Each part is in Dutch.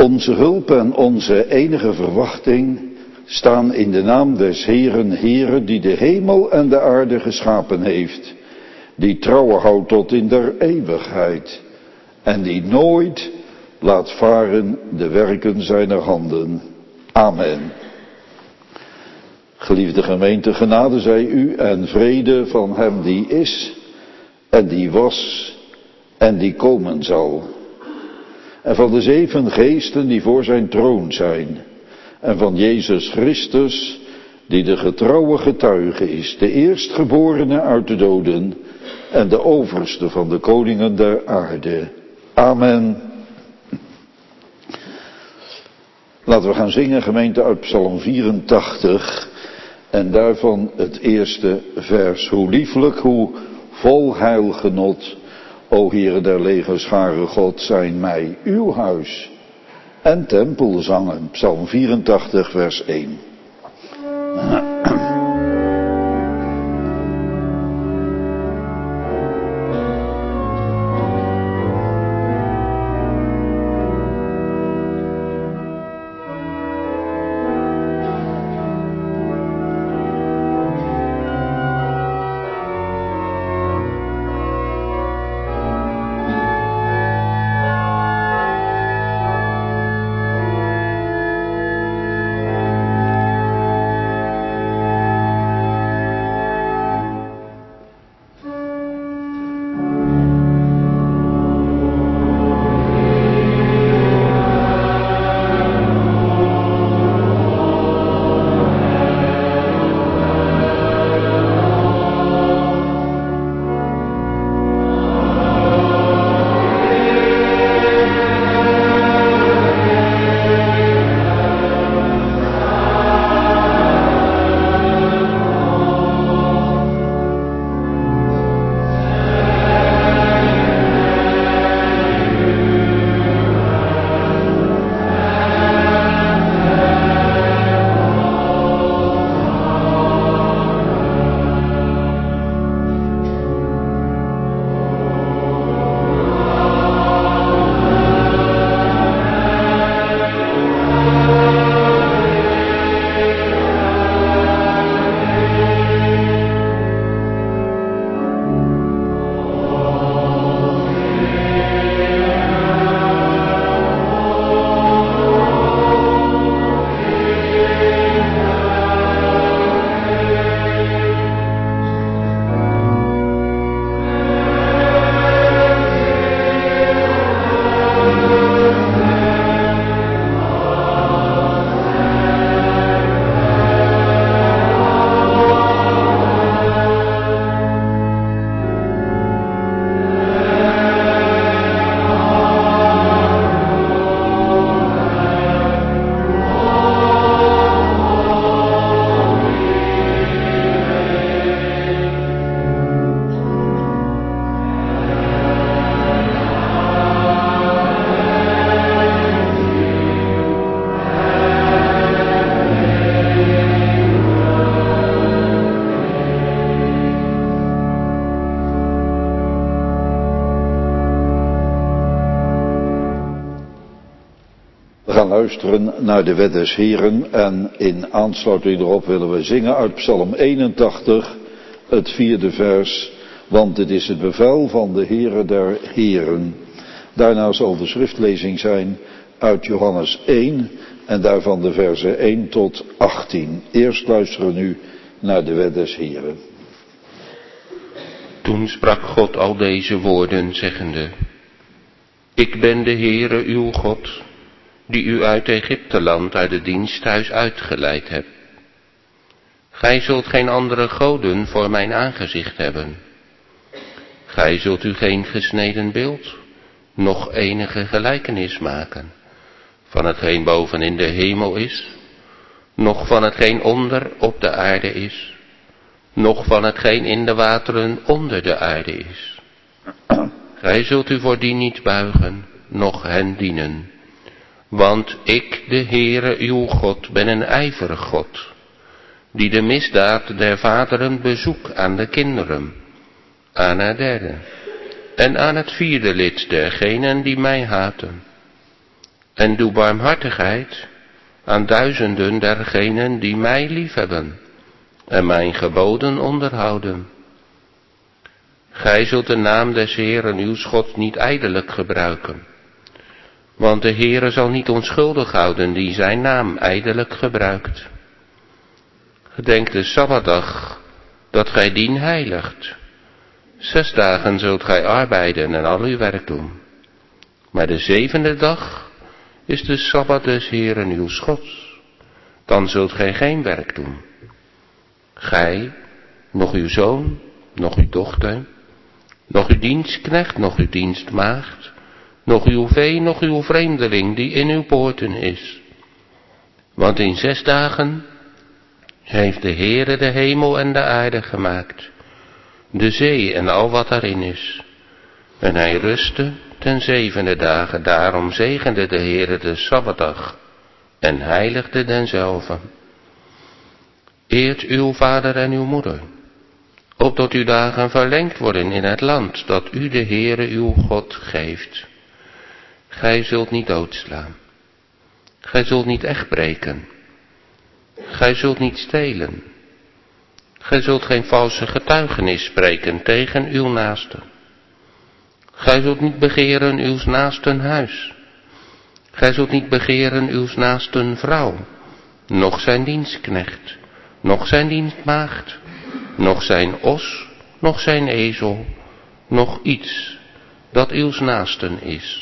Onze hulp en onze enige verwachting staan in de naam des Heeren, Heere, die de hemel en de aarde geschapen heeft, die trouw houdt tot in der eeuwigheid en die nooit laat varen de werken zijner handen. Amen. Geliefde gemeente, genade zij u en vrede van hem die is en die was en die komen zal. En van de 7 geesten die voor zijn troon zijn. En van Jezus Christus, die de getrouwe getuige is, de eerstgeborene uit de doden en de overste van de koningen der aarde. Amen. Laten we gaan zingen, gemeente, uit Psalm 84 en daarvan het eerste vers. Hoe lieflijk, hoe vol heilgenot, o Heere der legerscharen God, zijn mij uw huis en tempel zangen. Psalm 84 vers 1. Luisteren naar de wet des Heeren en in aansluiting erop willen we zingen uit Psalm 81, het 4e vers, want het is het bevel van de Heere der Heren. Daarna zal de schriftlezing zijn uit Johannes 1 en daarvan de versen 1 tot 18. Eerst luisteren nu naar de wet des Heeren. Toen sprak God al deze woorden, zeggende: Ik ben de Heere uw God, die u uit Egypteland, uit het diensthuis uitgeleid hebt. Gij zult geen andere goden voor mijn aangezicht hebben. Gij zult u geen gesneden beeld, noch enige gelijkenis maken, van hetgeen boven in de hemel is, noch van hetgeen onder op de aarde is, noch van hetgeen in de wateren onder de aarde is. Gij zult u voor die niet buigen, noch hen dienen. Want ik, de Heere uw God, ben een ijverig God, die de misdaad der vaderen bezoek aan de kinderen, aan het 3e en aan het 4e lid dergenen die mij haten, en doe barmhartigheid aan duizenden dergenen die mij liefhebben en mijn geboden onderhouden. Gij zult de naam des Heeren uws Gods niet ijdelijk gebruiken, want de Heere zal niet onschuldig houden die zijn naam ijdelijk gebruikt. Gedenk de Sabbatdag, dat gij dien heiligt. 6 dagen zult gij arbeiden en al uw werk doen. Maar de 7e dag is de Sabbat des Heeren uws Gods. Dan zult gij geen werk doen. Gij, nog uw zoon, nog uw dochter, nog uw dienstknecht, nog uw dienstmaagd, nog uw vee, nog uw vreemdeling die in uw poorten is. Want in 6 dagen heeft de Heere de hemel en de aarde gemaakt, de zee en al wat daarin is. En hij rustte ten 7e dagen, daarom zegende de Heere de Sabbatdag en heiligde denzelve. Eert uw vader en uw moeder, opdat uw dagen verlengd worden in het land dat u de Heere uw God geeft. Gij zult niet doodslaan. Gij zult niet echtbreken. Gij zult niet stelen. Gij zult geen valse getuigenis spreken tegen uw naaste. Gij zult niet begeren uws naasten huis. Gij zult niet begeren uws naasten vrouw, noch zijn dienstknecht, noch zijn dienstmaagd, noch zijn os, noch zijn ezel, noch iets dat uws naasten is.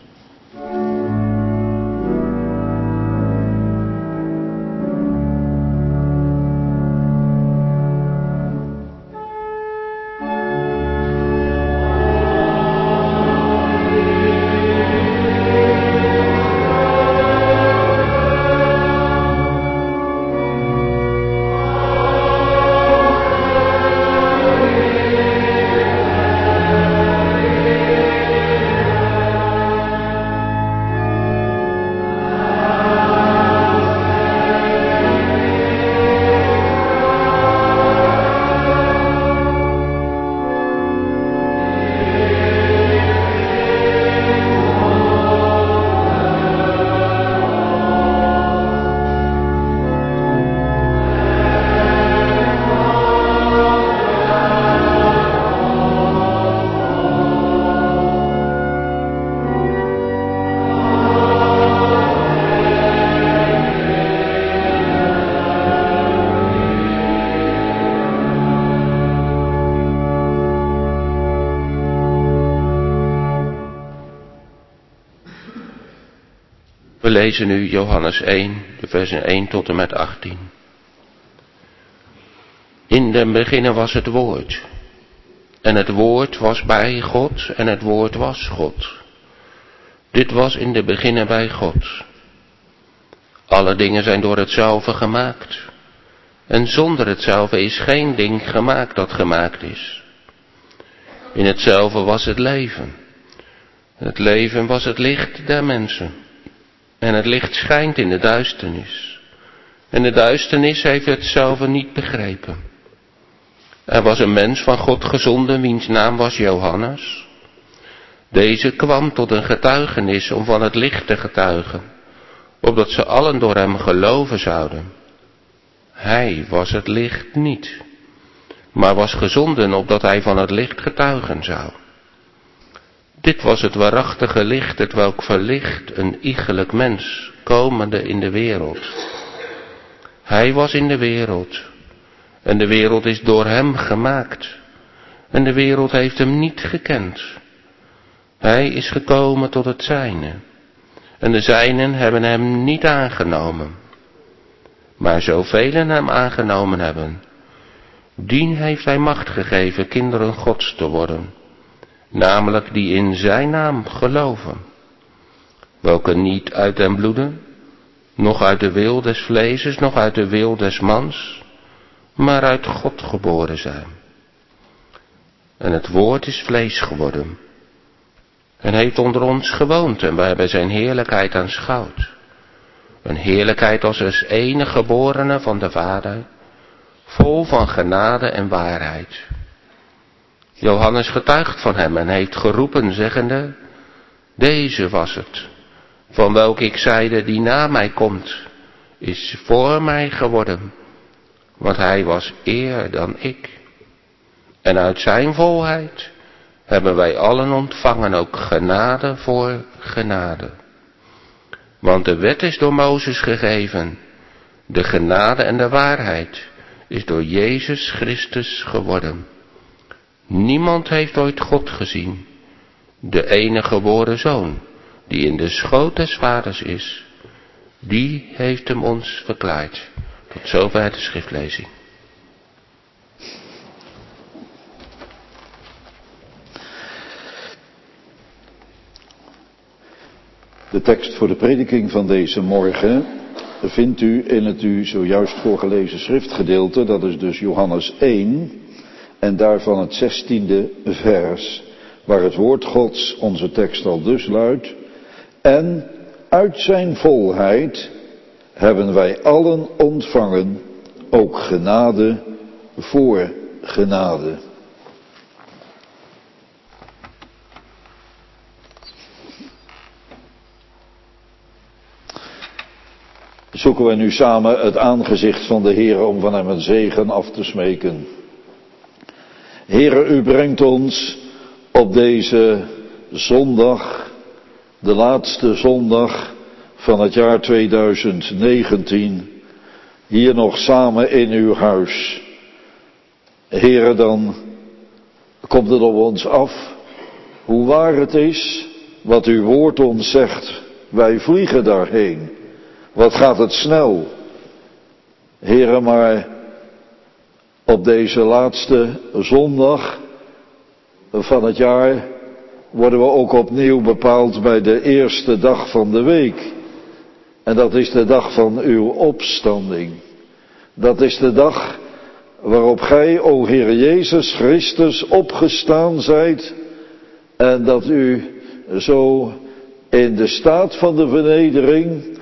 We lezen nu Johannes 1, de versen 1 tot en met 18. In den beginnen was het woord. En het woord was bij God en het woord was God. Dit was in de beginnen bij God. Alle dingen zijn door hetzelfde gemaakt. En zonder hetzelfde is geen ding gemaakt dat gemaakt is. In hetzelfde was het leven. Het leven was het licht der mensen. En het licht schijnt in de duisternis. En de duisternis heeft hetzelfde niet begrepen. Er was een mens van God gezonden, wiens naam was Johannes. Deze kwam tot een getuigenis om van het licht te getuigen, opdat ze allen door hem geloven zouden. Hij was het licht niet, maar was gezonden opdat hij van het licht getuigen zou. Dit was het waarachtige licht, het welk verlicht een iegelijk mens, komende in de wereld. Hij was in de wereld, en de wereld is door hem gemaakt, en de wereld heeft hem niet gekend. Hij is gekomen tot het zijne, en de zijnen hebben hem niet aangenomen. Maar zoveel hem aangenomen hebben, dien heeft hij macht gegeven kinderen Gods te worden, namelijk die in zijn naam geloven, welke niet uit den bloede, noch uit de wil des vleeses, noch uit de wil des mans, maar uit God geboren zijn. En het woord is vlees geworden, en heeft onder ons gewoond, en wij hebben zijn heerlijkheid aanschouwd. Een heerlijkheid als des enige geborene van de Vader, vol van genade en waarheid. Johannes getuigt van hem en heeft geroepen, zeggende: Deze was het, van welke ik zeide, die na mij komt, is voor mij geworden, want hij was eer dan ik. En uit zijn volheid hebben wij allen ontvangen ook genade voor genade. Want de wet is door Mozes gegeven, de genade en de waarheid is door Jezus Christus geworden. Niemand heeft ooit God gezien, de enige geboren Zoon, die in de schoot des Vaders is, die heeft hem ons verklaard. Tot zover de schriftlezing. De tekst voor de prediking van deze morgen vindt u in het u zojuist voorgelezen schriftgedeelte, dat is dus Johannes 1 en daarvan het 16e vers, waar het woord Gods onze tekst al dus luidt: en uit zijn volheid hebben wij allen ontvangen ook genade voor genade. Zoeken we nu samen het aangezicht van de Heere om van hem een zegen af te smeken. Heere, u brengt ons op deze zondag, de laatste zondag van het jaar 2019, hier nog samen in uw huis. Heere, dan komt het op ons af hoe waar het is wat uw woord ons zegt. Wij vliegen daarheen. Wat gaat het snel. Heere, maar op deze laatste zondag van het jaar worden we ook opnieuw bepaald bij de eerste dag van de week. En dat is de dag van uw opstanding. Dat is de dag waarop gij, o Heer Jezus Christus, opgestaan zijt. En dat u zo in de staat van de vernedering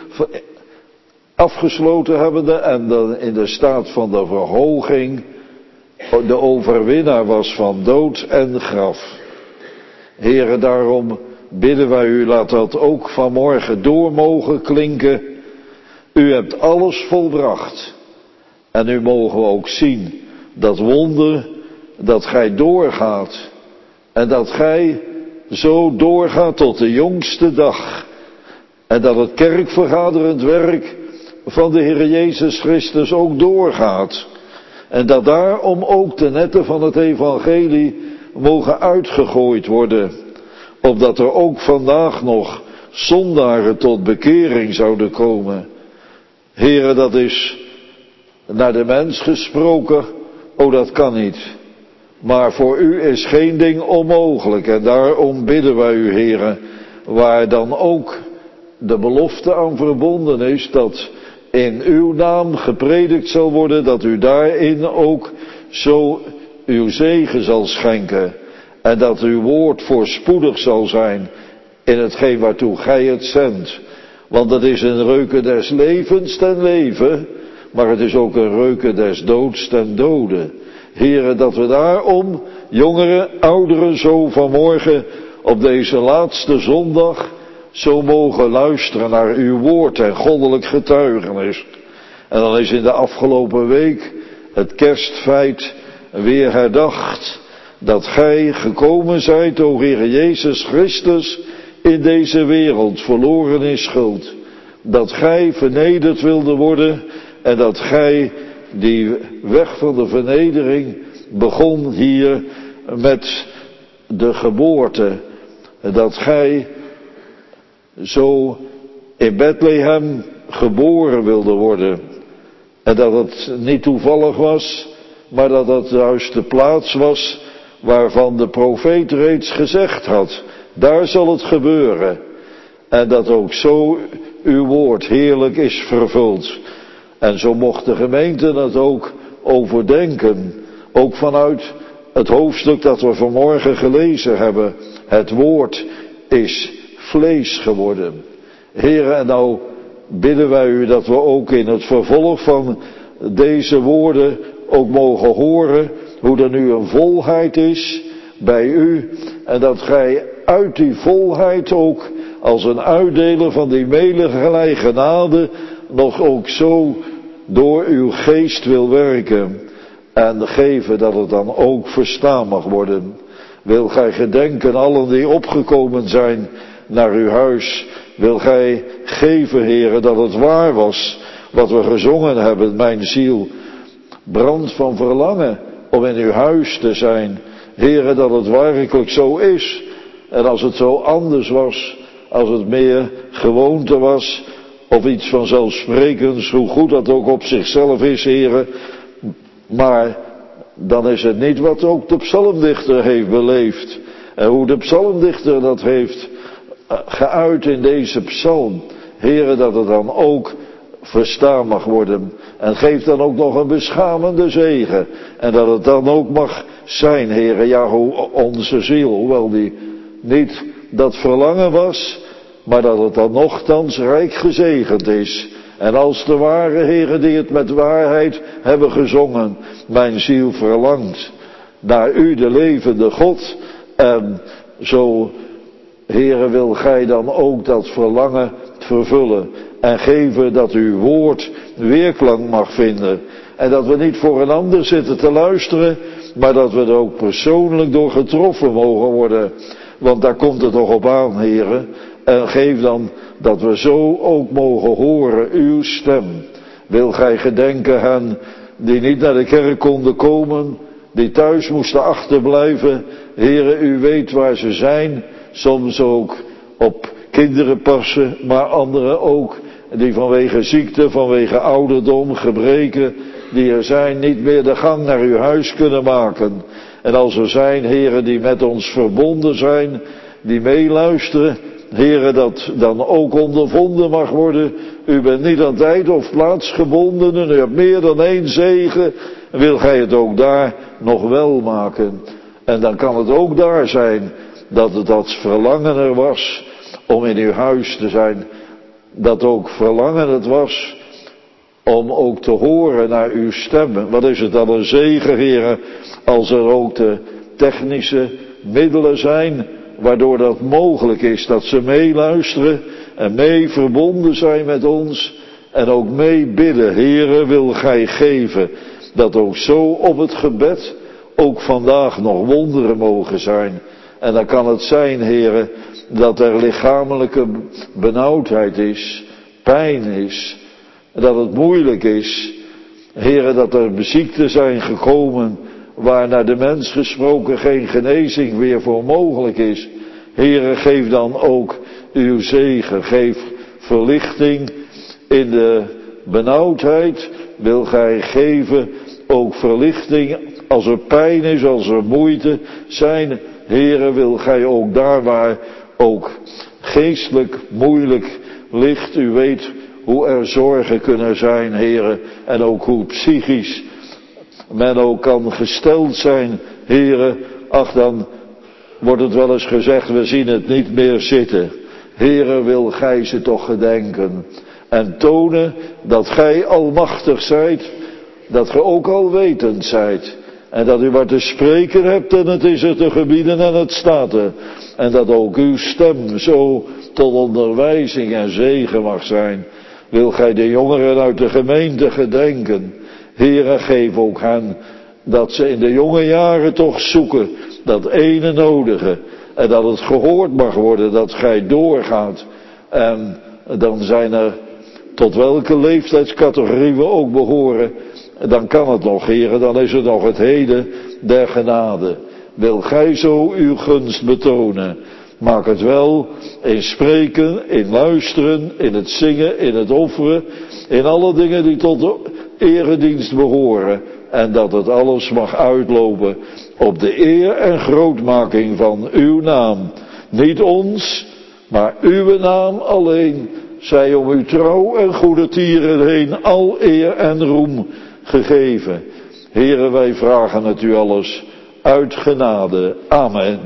afgesloten hebbende en dan in de staat van de verhoging de overwinnaar was van dood en graf. Heere, daarom bidden wij u, laat dat ook vanmorgen door mogen klinken. U hebt alles volbracht. En nu mogen we ook zien dat wonder, dat gij doorgaat. En dat gij zo doorgaat tot de jongste dag. En dat het kerkvergaderend werk van de Heer Jezus Christus ook doorgaat. En dat daarom ook de netten van het evangelie mogen uitgegooid worden. Opdat er ook vandaag nog zondaren tot bekering zouden komen. Heere, dat is naar de mens gesproken. Oh, dat kan niet. Maar voor u is geen ding onmogelijk. En daarom bidden wij u, Heere, waar dan ook de belofte aan verbonden is dat in uw naam gepredikt zal worden, dat u daarin ook zo uw zegen zal schenken. En dat uw woord voorspoedig zal zijn in hetgeen waartoe gij het zendt. Want het is een reuke des levens ten leven, maar het is ook een reuke des doods ten dode. Heere, dat we daarom, jongeren, ouderen, zo vanmorgen op deze laatste zondag zo mogen luisteren naar uw woord en goddelijk getuigenis. En dan is in de afgelopen week het kerstfeit weer herdacht. Dat gij gekomen zijt, o Heer Jezus Christus, in deze wereld verloren in schuld. Dat gij vernederd wilde worden en dat gij die weg van de vernedering begon hier met de geboorte. Dat gij zo in Bethlehem geboren wilde worden. En dat het niet toevallig was, maar dat het juist de plaats was waarvan de profeet reeds gezegd had. Daar zal het gebeuren. En dat ook zo uw woord heerlijk is vervuld. En zo mocht de gemeente het ook overdenken. Ook vanuit het hoofdstuk dat we vanmorgen gelezen hebben. Het woord is vlees geworden. Heere, en nou bidden wij u dat we ook in het vervolg van deze woorden ook mogen horen hoe er nu een volheid is bij u. En dat gij uit die volheid ook als een uitdeler van die melige genade nog ook zo door uw geest wil werken en geven dat het dan ook verstaan mag worden. Wil gij gedenken allen die opgekomen zijn naar uw huis, wil gij geven, Heere, dat het waar was wat we gezongen hebben. Mijn ziel brandt van verlangen om in uw huis te zijn. Heere, dat het werkelijk zo is. En als het zo anders was, als het meer gewoonte was, of iets vanzelfsprekends, hoe goed dat ook op zichzelf is, Heere. Maar dan is het niet wat ook de psalmdichter heeft beleefd. En hoe de psalmdichter dat heeft geuit in deze psalm. Heere, dat het dan ook verstaan mag worden. En geef dan ook nog een beschamende zegen. En dat het dan ook mag zijn, Heere, ja, hoe onze ziel, hoewel die niet dat verlangen was, maar dat het dan nochtans rijk gezegend is. En als de ware Heere die het met waarheid hebben gezongen, mijn ziel verlangt naar u, de levende God. En zo, Heere, wil gij dan ook dat verlangen vervullen en geven dat uw woord weerklank mag vinden. En dat we niet voor een ander zitten te luisteren, maar dat we er ook persoonlijk door getroffen mogen worden. Want daar komt het toch op aan, Heere. En geef dan dat we zo ook mogen horen uw stem. Wil gij gedenken hen die niet naar de kerk konden komen, die thuis moesten achterblijven. Heere, u weet waar ze zijn. Soms ook op kinderen passen, maar anderen ook die vanwege ziekte, vanwege ouderdom, gebreken, die er zijn, niet meer de gang naar uw huis kunnen maken. En als er zijn, Heere, die met ons verbonden zijn, die meeluisteren, Heere, dat dan ook ondervonden mag worden. U bent niet aan tijd of plaats gebonden en u hebt meer dan één zegen. Wil gij het ook daar nog wel maken? En dan kan het ook daar zijn dat het dat verlangen er was om in uw huis te zijn. Dat ook verlangen het was om ook te horen naar uw stem. Wat is het dan een zegen, Heere, als er ook de technische middelen zijn waardoor dat mogelijk is, dat ze meeluisteren en mee verbonden zijn met ons en ook mee bidden. Heere, wil gij geven dat ook zo op het gebed ook vandaag nog wonderen mogen zijn. En dan kan het zijn, Heere, dat er lichamelijke benauwdheid is, pijn is, dat het moeilijk is. Heere, dat er ziekten zijn gekomen waar naar de mens gesproken geen genezing meer voor mogelijk is. Heere, geef dan ook uw zegen, geef verlichting in de benauwdheid. Wil gij geven ook verlichting als er pijn is, als er moeite zijn. Heere, wil gij ook daar waar ook geestelijk moeilijk ligt. U weet hoe er zorgen kunnen zijn, Heere, en ook hoe psychisch men ook kan gesteld zijn, Heere. Ach, dan wordt het wel eens gezegd, we zien het niet meer zitten. Heere, wil gij ze toch gedenken en tonen dat gij almachtig zijt, dat ge ook alwetend zijt. En dat u wat te spreken hebt en het is er te gebieden en het staat er. En dat ook uw stem zo tot onderwijzing en zegen mag zijn. Wil gij de jongeren uit de gemeente gedenken. Heere, geef ook hen dat ze in de jonge jaren toch zoeken dat ene nodige. En dat het gehoord mag worden dat gij doorgaat. En dan zijn er, tot welke leeftijdscategorie we ook behoren, dan kan het nog, Heere, dan is het nog het heden der genade. Wil gij zo uw gunst betonen. Maak het wel in spreken, in luisteren, in het zingen, in het offeren, in alle dingen die tot de eredienst behoren. En dat het alles mag uitlopen op de eer en grootmaking van uw naam. Niet ons, maar uw naam alleen, zij om uw trouw en goede tieren heen al eer en roem gegeven. Heere, wij vragen het u alles uit genade. Amen.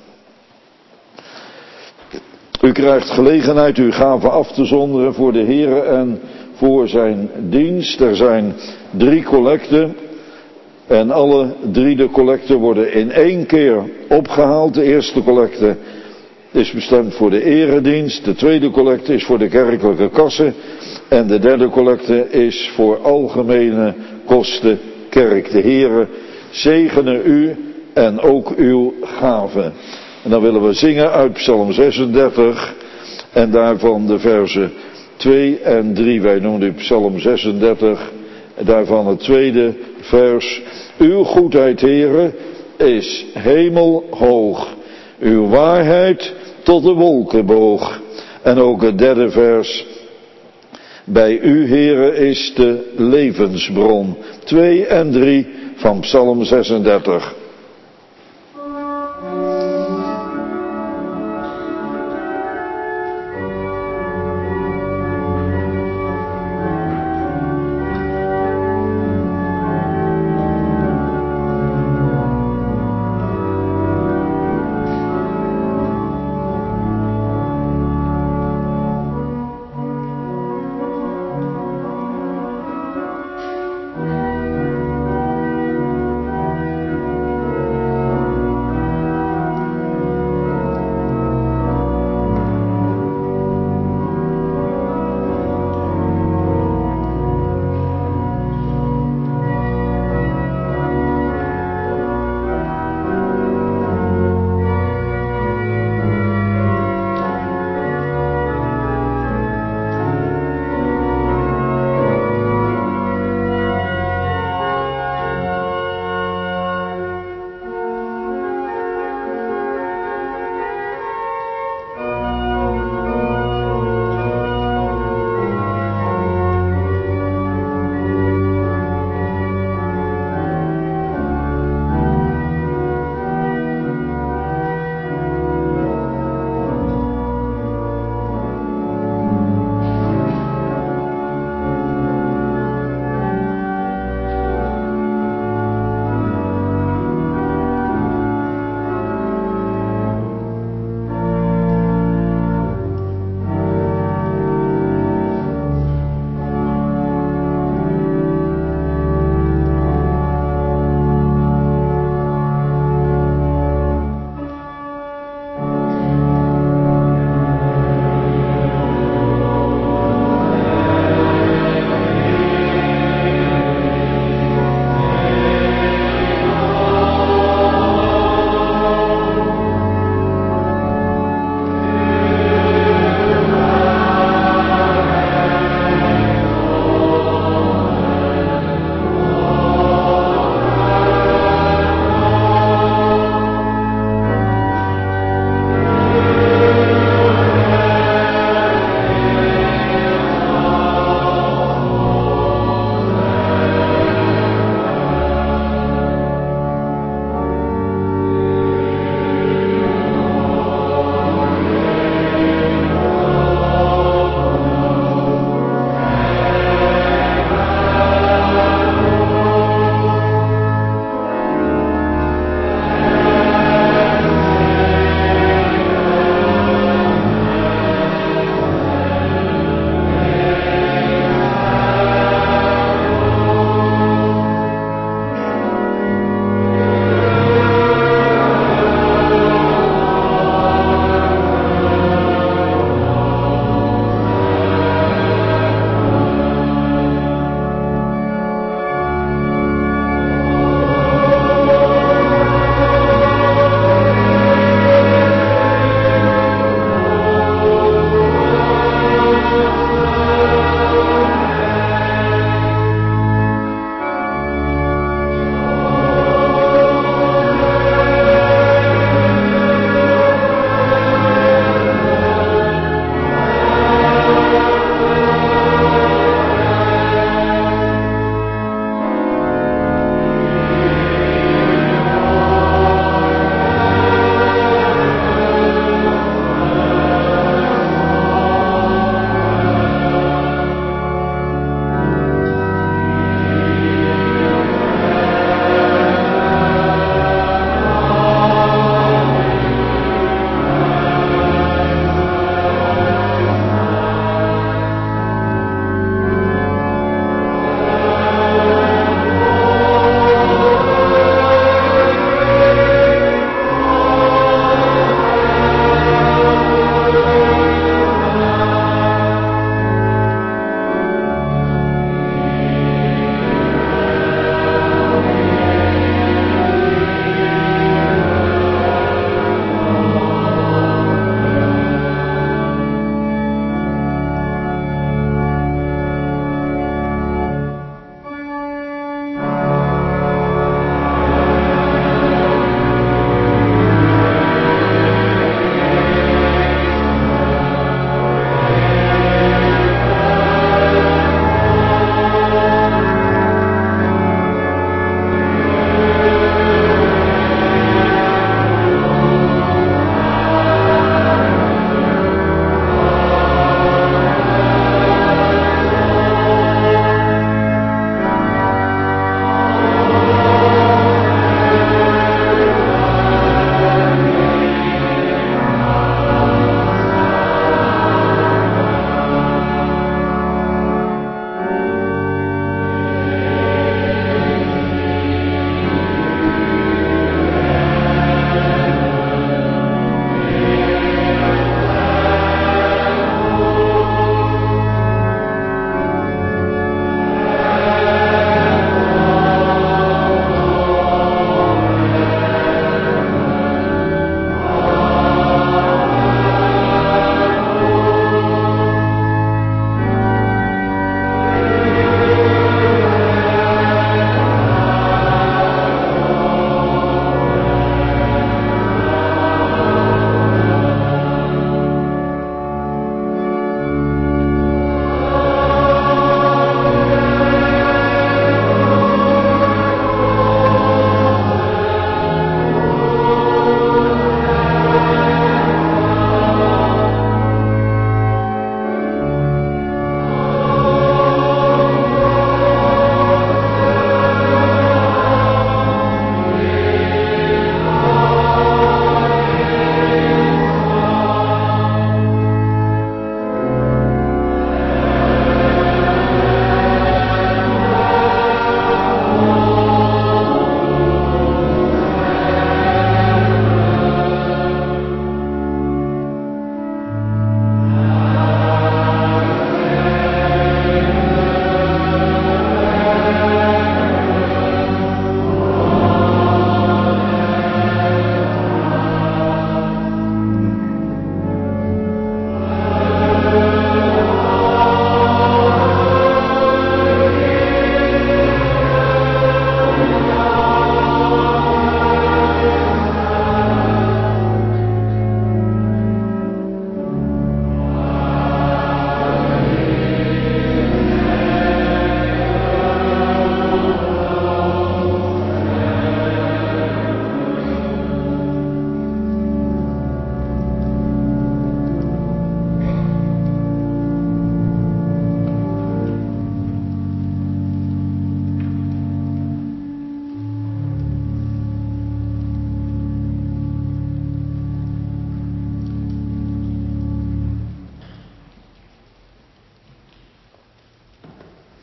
U krijgt gelegenheid uw gave af te zonderen voor de Heere en voor zijn dienst. Er zijn 3 collecten en alle 3 de collecten worden in één keer opgehaald. De eerste collecte is bestemd voor de eredienst. De tweede collecte is voor de kerkelijke kassen. En de derde collecte is voor algemene kosten kerk. De Heere zegene u en ook uw gaven. En dan willen we zingen uit Psalm 36 en daarvan de versen 2 en 3. Wij noemen dit Psalm 36 en daarvan het tweede vers. Uw goedheid, Heere, is hemelhoog. Uw waarheid tot de wolken boog. En ook het derde vers. Bij u, Heere, is de levensbron. 2 en 3 van Psalm 36.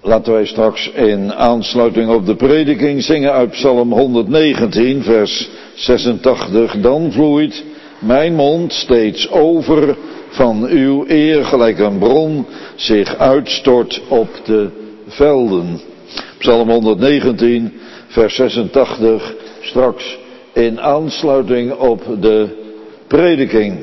Laten wij straks in aansluiting op de prediking zingen uit Psalm 119, vers 86. Dan vloeit mijn mond steeds over van uw eer, gelijk een bron zich uitstort op de velden. Psalm 119, vers 86, straks in aansluiting op de prediking.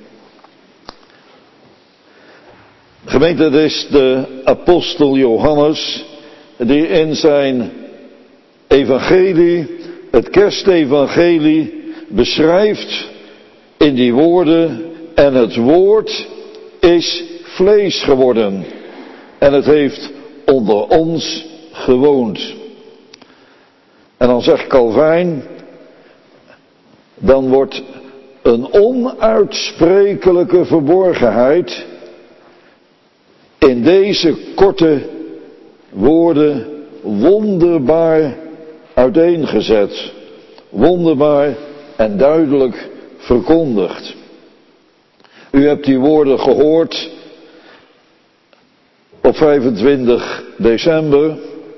Gemeente, het is de apostel Johannes die in zijn evangelie, het kerstevangelie, beschrijft in die woorden: en het woord is vlees geworden en het heeft onder ons gewoond. En dan zegt Calvijn, dan wordt een onuitsprekelijke verborgenheid in deze korte woorden wonderbaar uiteengezet, wonderbaar en duidelijk verkondigd. U hebt die woorden gehoord op 25 december.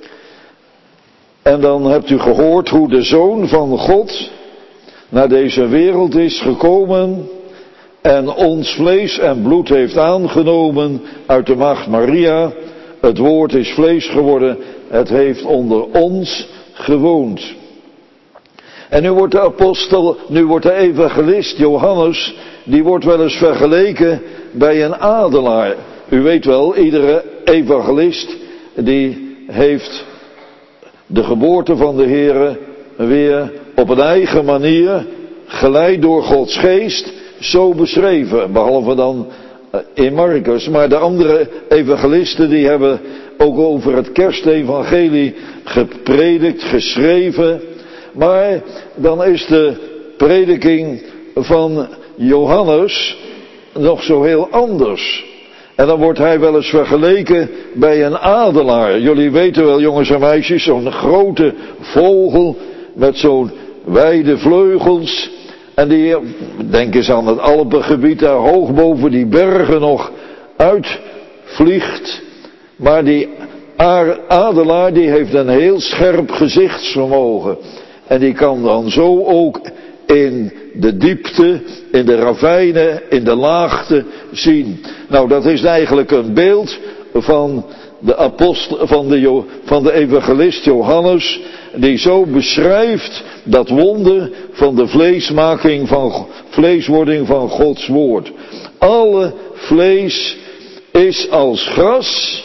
En dan hebt u gehoord hoe de Zoon van God naar deze wereld is gekomen en ons vlees en bloed heeft aangenomen uit de maagd Maria. Het woord is vlees geworden, het heeft onder ons gewoond. En nu wordt de evangelist Johannes, die wordt wel eens vergeleken bij een adelaar. U weet wel, iedere evangelist die heeft de geboorte van de Heere weer op een eigen manier, geleid door Gods geest, zo beschreven. Behalve dan in Marcus. Maar de andere evangelisten die hebben ook over het kerstevangelie gepredikt, geschreven. Maar dan is de prediking van Johannes nog zo heel anders. En dan wordt hij wel eens vergeleken bij een adelaar. Jullie weten wel, jongens en meisjes, zo'n grote vogel met zo'n wijde vleugels. En die, denk eens aan het Alpengebied, daar hoog boven die bergen nog uitvliegt. Maar die adelaar die heeft een heel scherp gezichtsvermogen. En die kan dan zo ook in de diepte, in de ravijnen, in de laagte zien. Nou, dat is eigenlijk een beeld van de apostel, van de evangelist Johannes, die zo beschrijft dat wonder van de vleeswording van Gods woord. Alle vlees is als gras.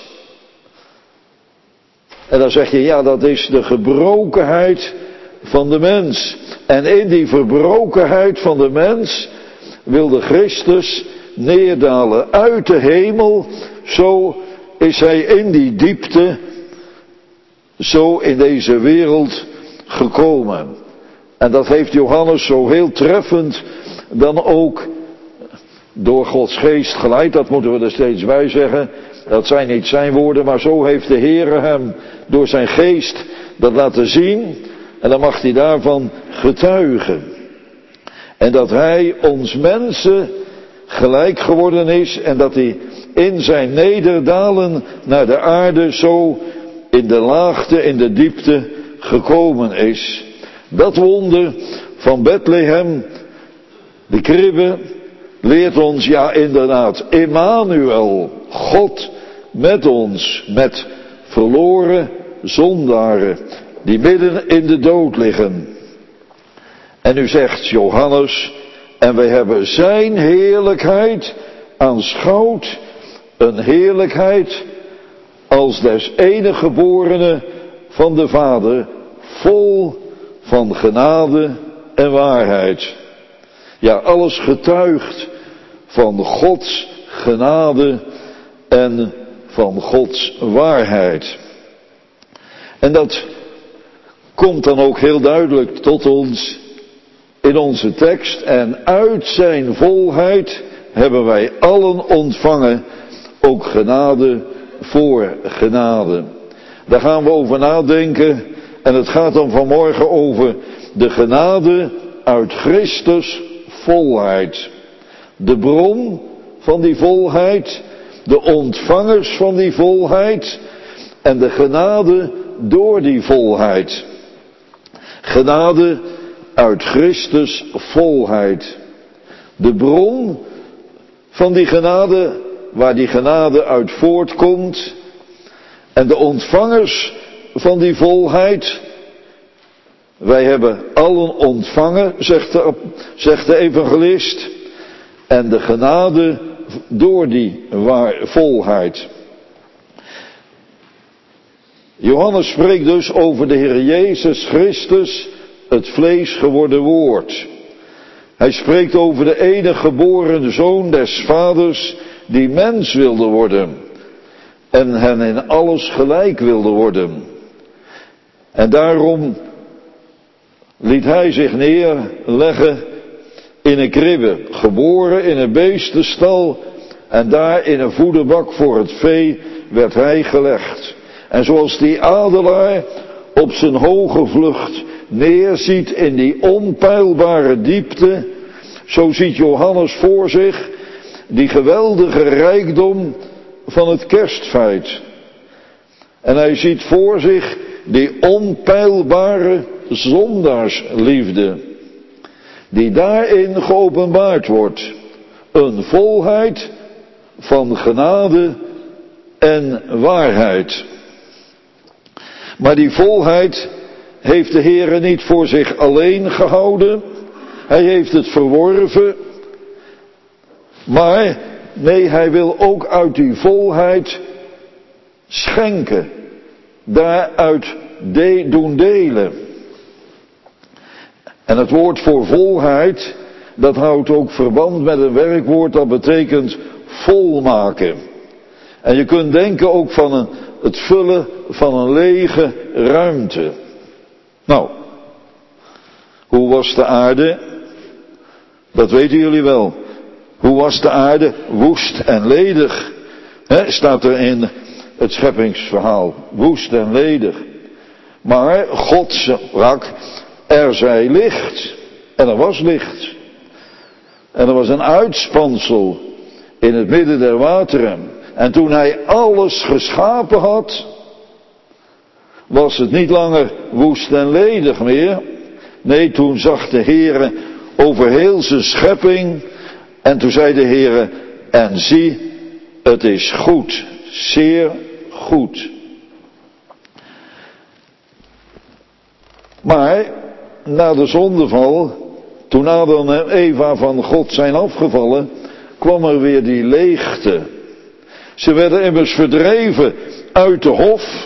En dan zeg je, ja, dat is de gebrokenheid van de mens. En in die verbrokenheid van de mens wilde Christus neerdalen uit de hemel. Zo is hij in die diepte, zo in deze wereld gekomen. En dat heeft Johannes zo heel treffend dan ook door Gods geest geleid. Dat moeten we er steeds bij zeggen. Dat zijn niet zijn woorden, maar zo heeft de Heere hem door zijn geest dat laten zien. En dan mag hij daarvan getuigen. En dat hij ons mensen gelijk geworden is. En dat hij in zijn nederdalen naar de aarde zo in de laagte, in de diepte gekomen is. Dat wonder van Bethlehem, de kribbe, leert ons, ja inderdaad, Immanuel, God met ons, met verloren zondaren, die midden in de dood liggen. En nu zegt Johannes, en wij hebben zijn heerlijkheid aanschouwd, een heerlijkheid als des enige geborene van de Vader, vol van genade en waarheid. Ja, alles getuigt van Gods genade en van Gods waarheid. En dat komt dan ook heel duidelijk tot ons in onze tekst. En uit zijn volheid hebben wij allen ontvangen, ook genade voor genade. Daar gaan we over nadenken. En het gaat dan vanmorgen over de genade uit Christus volheid. De bron van die volheid, de ontvangers van die volheid, en de genade door die volheid. Genade uit Christus volheid. De bron van die genade, waar die genade uit voortkomt, en de ontvangers van die volheid. Wij hebben allen ontvangen, zegt de evangelist, en de genade door die volheid. Johannes spreekt dus over de Heer Jezus Christus, het vlees geworden woord. Hij spreekt over de enige geboren Zoon des Vaders, die mens wilde worden en hen in alles gelijk wilde worden. En daarom liet hij zich neerleggen in een kribbe, geboren in een beestenstal, en daar in een voederbak voor het vee werd hij gelegd. En zoals die adelaar op zijn hoge vlucht neerziet in die onpeilbare diepte, zo ziet Johannes voor zich die geweldige rijkdom van het kerstfeit. En hij ziet voor zich die onpeilbare zondaarsliefde, die daarin geopenbaard wordt. Een volheid van genade en waarheid. Maar die volheid heeft de Heere niet voor zich alleen gehouden. Hij heeft het verworven. Maar nee, hij wil ook uit die volheid schenken. Daaruit doen delen. En het woord voor volheid, dat houdt ook verband met een werkwoord dat betekent volmaken. En je kunt denken ook van het vullen van een lege ruimte. Nou, hoe was de aarde? Dat weten jullie wel. Hoe was de aarde? Woest en ledig. Staat er in het scheppingsverhaal. Woest en ledig. Maar God sprak, er zij licht. En er was licht. En er was een uitspansel in het midden der wateren. En toen hij alles geschapen had, was het niet langer woest en ledig meer. Nee, toen zag de Heere over heel zijn schepping. En toen zei de Heere, en zie, het is goed, zeer goed. Maar na de zondeval, toen Adam en Eva van God zijn afgevallen, kwam er weer die leegte. Ze werden immers verdreven uit de hof.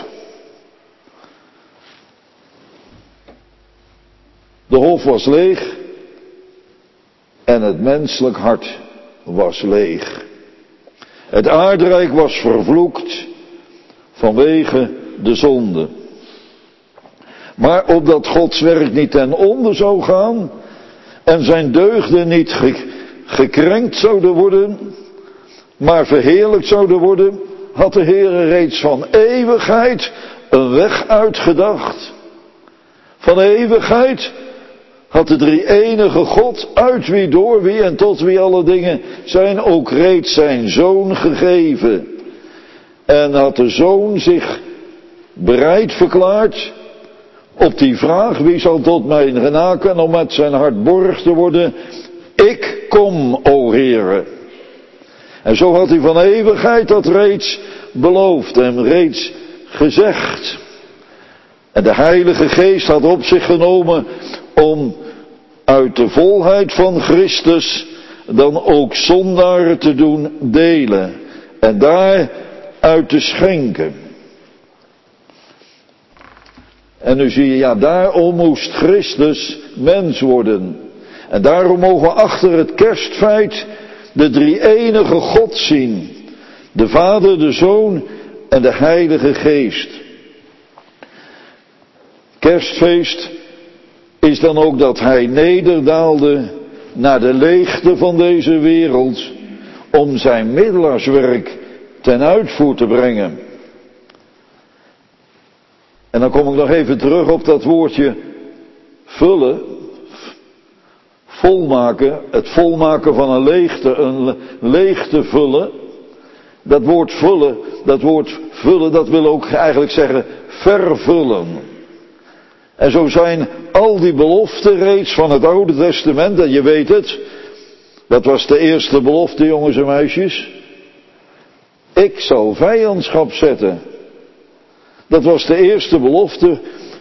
De hof was leeg en het menselijk hart was leeg. Het aardrijk was vervloekt vanwege de zonde. Maar opdat Gods werk niet ten onder zou gaan en zijn deugden niet gekrenkt zouden worden, maar verheerlijkt zouden worden, had de Heere reeds van eeuwigheid een weg uitgedacht. Van eeuwigheid had de drie-enige God, uit wie, door wie en tot wie alle dingen zijn, ook reeds zijn Zoon gegeven. En had de Zoon zich bereid verklaard op die vraag, wie zal tot mij genaken om met zijn hart borg te worden? Ik kom, o Heere. En zo had hij van eeuwigheid dat reeds beloofd en reeds gezegd. En de Heilige Geest had op zich genomen om uit de volheid van Christus dan ook zondaren te doen delen. En daaruit te schenken. En nu zie je, ja, daarom moest Christus mens worden. En daarom mogen we achter het kerstfeit de drie-enige God zien. De Vader, de Zoon en de Heilige Geest. Kerstfeest is dan ook dat hij nederdaalde naar de leegte van deze wereld om zijn middelaarswerk ten uitvoer te brengen. En dan kom ik nog even terug op dat woordje vullen, volmaken, het volmaken van een leegte vullen. dat woord vullen, dat wil ook eigenlijk zeggen vervullen. En zo zijn al die beloften reeds van het Oude Testament, en je weet het, dat was de eerste belofte, jongens en meisjes. Ik zal vijandschap zetten. Dat was de eerste belofte,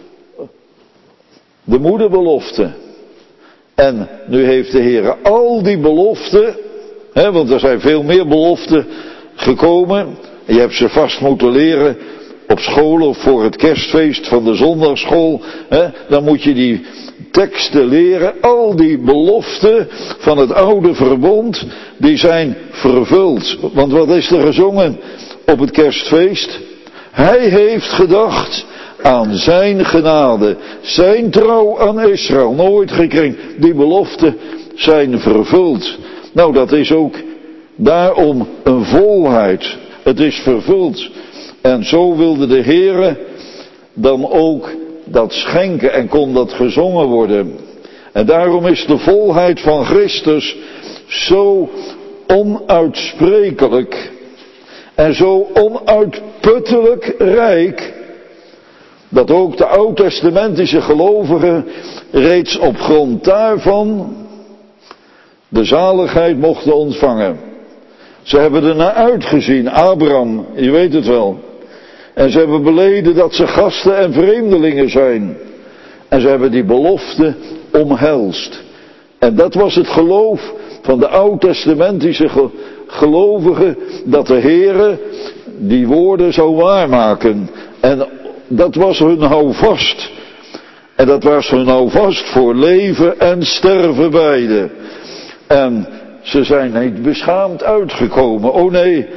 de moederbelofte. En nu heeft de Heer al die beloften, want er zijn veel meer beloften gekomen. En je hebt ze vast moeten leren op school of voor het kerstfeest van de zondagsschool. Dan moet je die teksten leren. Al die beloften van het oude verbond, die zijn vervuld. Want wat is er gezongen op het kerstfeest? Hij heeft gedacht aan zijn genade, zijn trouw aan Israël, nooit gekrenkt. Die beloften zijn vervuld. Nou, dat is ook daarom een volheid. Het is vervuld. En zo wilde de Heere dan ook dat schenken en kon dat gezongen worden. En daarom is de volheid van Christus zo onuitsprekelijk en zo onuitputtelijk rijk, dat ook de oud-testamentische gelovigen reeds op grond daarvan de zaligheid mochten ontvangen. Ze hebben er naar uitgezien, Abraham, je weet het wel. En ze hebben beleden dat ze gasten en vreemdelingen zijn. En ze hebben die belofte omhelst. En dat was het geloof van de oud-testamentische gelovigen, dat de Heere die woorden zou waarmaken. En dat was hun houvast. En dat was hun houvast voor leven en sterven beide. En ze zijn niet beschaamd uitgekomen. Oh nee,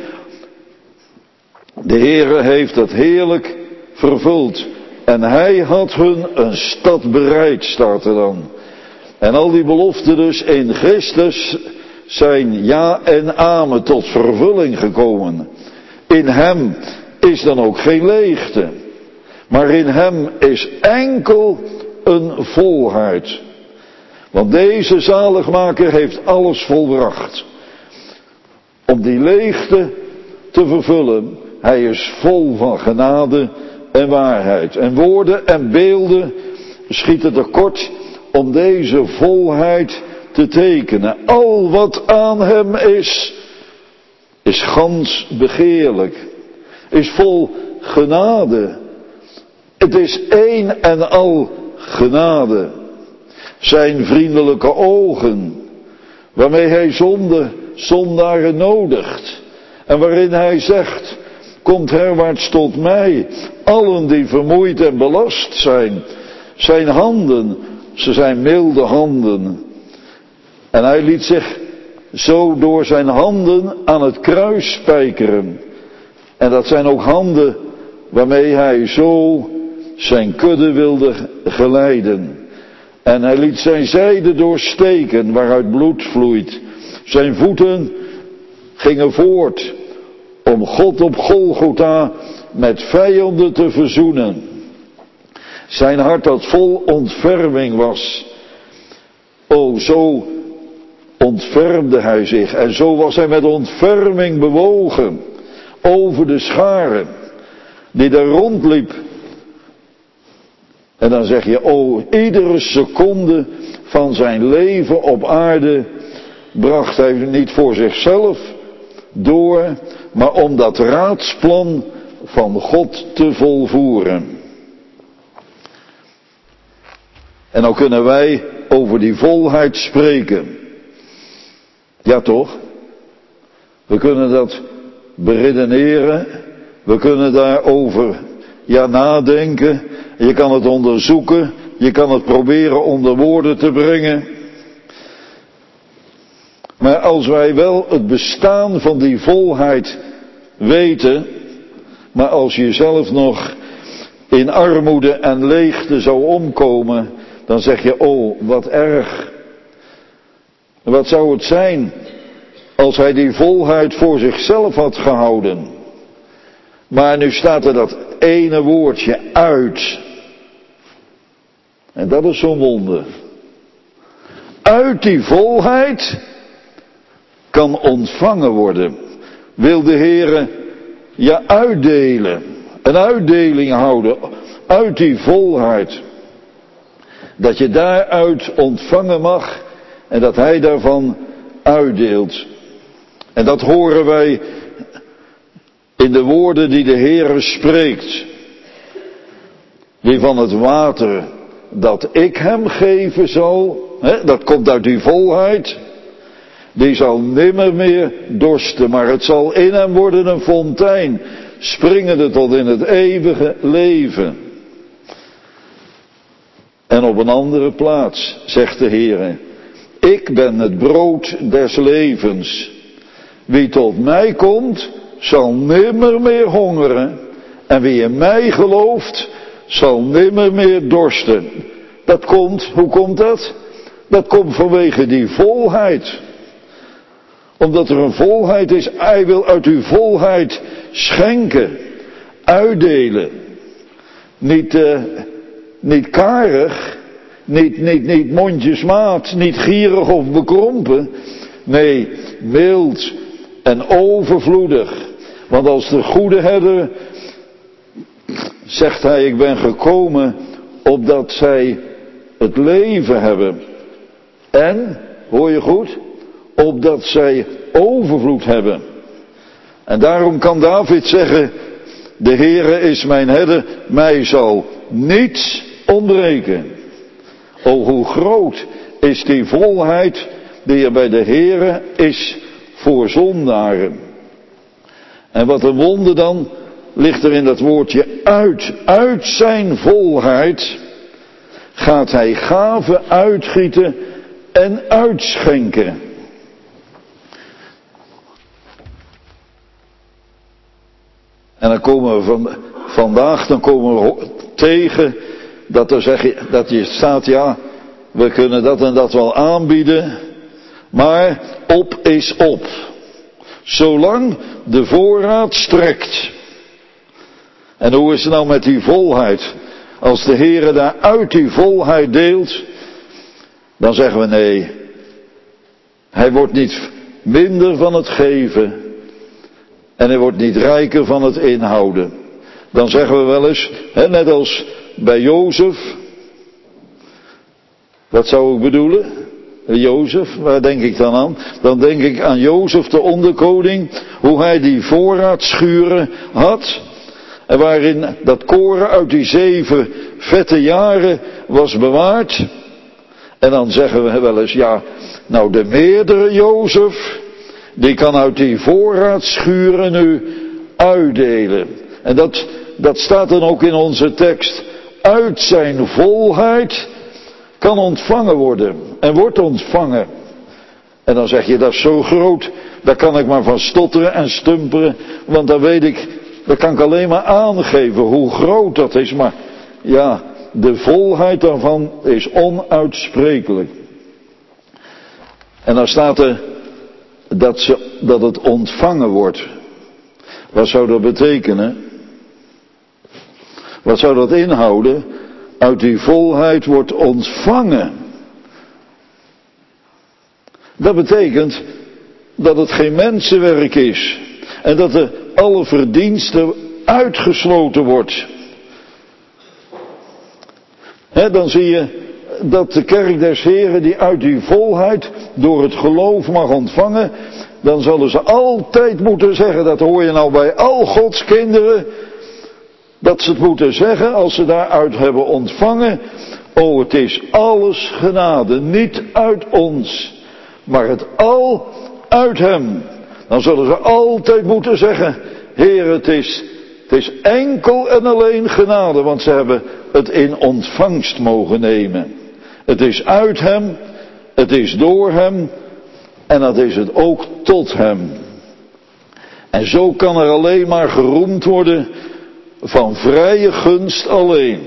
de Heere heeft het heerlijk vervuld. En hij had hun een stad bereid, staat er dan. En al die beloften dus in Christus zijn ja en amen tot vervulling gekomen. In hem is dan ook geen leegte. Maar in hem is enkel een volheid. Want deze zaligmaker heeft alles volbracht. Om die leegte te vervullen. Hij is vol van genade en waarheid. En woorden en beelden schieten tekort om deze volheid te tekenen. Al wat aan hem is gans begeerlijk. Is vol genade. Het is één en al genade. Zijn vriendelijke ogen, waarmee hij zondaren nodigt. En waarin hij zegt, komt herwaarts tot mij, allen die vermoeid en belast zijn. Zijn handen, ze zijn milde handen. En hij liet zich zo door zijn handen aan het kruis spijkeren. En dat zijn ook handen waarmee hij zo zijn kudde wilde geleiden. En hij liet zijn zijde doorsteken waaruit bloed vloeit. Zijn voeten gingen voort om God op Golgotha met vijanden te verzoenen. Zijn hart dat vol ontferming was. O, zo ontfermde hij zich. En zo was hij met ontferming bewogen over de schare die daar rondliep. En dan zeg je, oh, iedere seconde van zijn leven op aarde bracht hij niet voor zichzelf door, maar om dat raadsplan van God te volvoeren. En nou kunnen wij over die volheid spreken. Ja toch? We kunnen dat beredeneren. We kunnen daarover nadenken. Je kan het onderzoeken. Je kan het proberen onder woorden te brengen. Maar als wij wel het bestaan van die volheid weten, maar als je zelf nog in armoede en leegte zou omkomen, dan zeg je, oh, wat erg. Wat zou het zijn als hij die volheid voor zichzelf had gehouden? Maar nu staat er dat ene woordje uit. En dat is zo'n wonder. Uit die volheid kan ontvangen worden. wil de Heere je uitdelen. Een uitdeling houden uit die volheid. Dat je daaruit ontvangen mag en dat Hij daarvan uitdeelt. En dat horen wij in de woorden die de Heere spreekt. Die van het water dat ik hem geven zal, dat komt uit die volheid. Die zal nimmer meer dorsten, maar het zal in hem worden een fontein, springende tot in het eeuwige leven. En op een andere plaats zegt de Heere, ik ben het brood des levens. Wie tot mij komt, zal nimmer meer hongeren. En wie in mij gelooft, zal nimmer meer dorsten. Dat komt, hoe komt dat? Dat komt vanwege die volheid. Omdat er een volheid is, Hij wil uit uw volheid schenken, uitdelen. Niet karig, niet mondjesmaat, niet gierig of bekrompen. Nee, mild en overvloedig. Want als de goede herder, zegt Hij, ik ben gekomen opdat zij het leven hebben. En, hoor je goed, opdat zij overvloed hebben. En daarom kan David zeggen, de Heere is mijn herder, mij zal niets ontbreken. O, hoe groot is die volheid die er bij de Heere is voor zondaren. En wat een wonder dan ligt er in dat woordje uit zijn volheid gaat Hij gaven uitgieten en uitschenken. En dan komen we vandaag tegen dat je staat, ja, we kunnen dat en dat wel aanbieden, maar op is op. Zolang de voorraad strekt. En hoe is het nou met die volheid? Als de Heere daar uit die volheid deelt, dan zeggen we nee. Hij wordt niet minder van het geven. En hij wordt niet rijker van het inhouden. Dan zeggen we wel eens, net als bij Jozef. Wat zou ik bedoelen? Jozef, waar denk ik dan aan? Dan denk ik aan Jozef de onderkoning, hoe hij die voorraadschuren had. En waarin dat koren uit die 7 vette jaren was bewaard. En dan zeggen we wel eens, ja, nou de meerdere Jozef, die kan uit die voorraadschuren nu uitdelen. En dat staat dan ook in onze tekst. Uit zijn volheid kan ontvangen worden. En wordt ontvangen. En dan zeg je, dat is zo groot. Daar kan ik maar van stotteren en stumperen. Want dan weet ik, dat kan ik alleen maar aangeven hoe groot dat is. Maar ja, de volheid daarvan is onuitsprekelijk. En dan staat er dat het ontvangen wordt. Wat zou dat betekenen? Wat zou dat inhouden? Uit die volheid wordt ontvangen. Dat betekent dat het geen mensenwerk is. En dat er alle verdiensten uitgesloten wordt. Dan zie je dat de kerk des Heren die uit die volheid door het geloof mag ontvangen. Dan zullen ze altijd moeten zeggen, dat hoor je nou bij al Gods kinderen. Dat ze het moeten zeggen als ze daaruit hebben ontvangen. Oh, het is alles genade, niet uit ons, maar het al uit hem. Dan zullen ze altijd moeten zeggen, Heer, het is enkel en alleen genade, want ze hebben het in ontvangst mogen nemen. Het is uit hem, het is door hem en dat is het ook tot hem. En zo kan er alleen maar geroemd worden van vrije gunst alleen.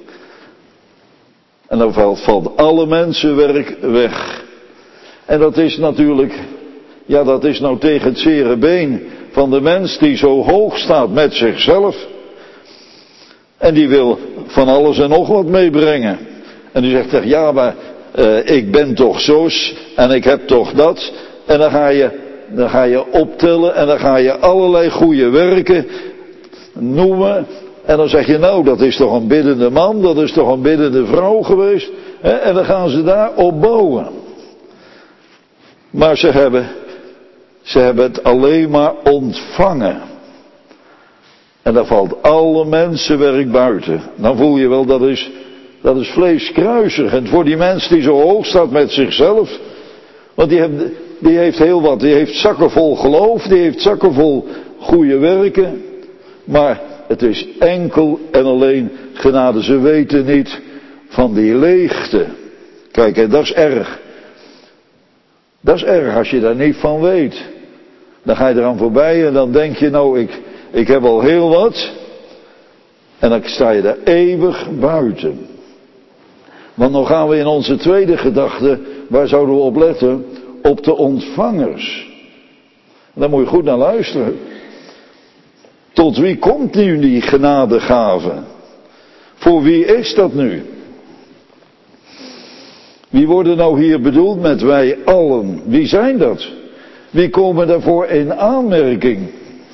En dan valt alle mensenwerk weg. En dat is natuurlijk, ja, dat is nou tegen het zere been van de mens die zo hoog staat met zichzelf. En die wil van alles en nog wat meebrengen. En die zegt, ja, maar ik ben toch zo's en ik heb toch dat. En dan ga je dan ga je optellen en dan ga je allerlei goede werken noemen. En dan zeg je, nou, dat is toch een biddende man, dat is toch een biddende vrouw geweest. En dan gaan ze daar op bouwen. Maar ze hebben het alleen maar ontvangen. En daar valt alle mensenwerk buiten. Dan voel je wel, dat is vleeskruisigend voor die mens die zo hoog staat met zichzelf. Want die heeft heel wat, die heeft zakken vol geloof, die heeft zakken vol goede werken. Maar het is enkel en alleen genade. Ze weten niet van die leegte. Kijk, en dat is erg. Dat is erg als je daar niet van weet. Dan ga je eraan voorbij en dan denk je, nou, ik heb al heel wat. En dan sta je daar eeuwig buiten. Want dan gaan we in onze tweede gedachte, waar zouden we op letten? Op de ontvangers. Daar moet je goed naar luisteren. Tot wie komt nu die genadegave? Voor wie is dat nu? Wie worden nou hier bedoeld met wij allen? Wie zijn dat? Wie komen daarvoor in aanmerking?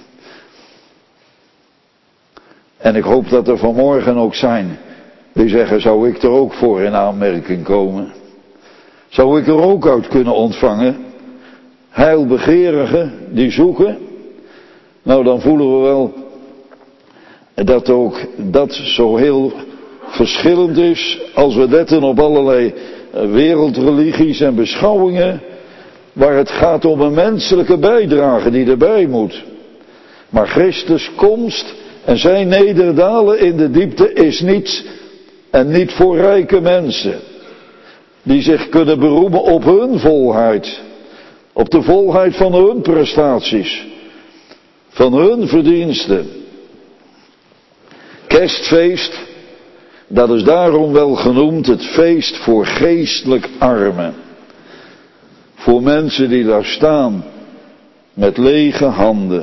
En ik hoop dat er vanmorgen ook zijn die zeggen, zou ik er ook voor in aanmerking komen? Zou ik er ook uit kunnen ontvangen? Heilbegerigen die zoeken. Nou, dan voelen we wel dat ook dat zo heel verschillend is als we letten op allerlei wereldreligies en beschouwingen, waar het gaat om een menselijke bijdrage die erbij moet. Maar Christus' komst en zijn nederdalen in de diepte is niets en niet voor rijke mensen, die zich kunnen beroemen op hun volheid, op de volheid van hun prestaties, van hun verdiensten. Kerstfeest, dat is daarom wel genoemd het feest voor geestelijk armen. Voor mensen die daar staan met lege handen.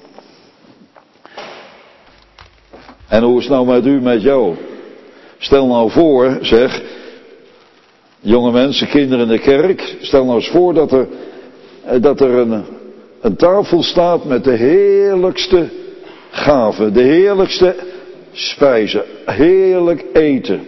En hoe is het nou met u, met jou? Stel nou voor, zeg, jonge mensen, kinderen in de kerk, stel nou eens voor dat er een tafel staat met de heerlijkste gaven, de heerlijkste spijzen, heerlijk eten.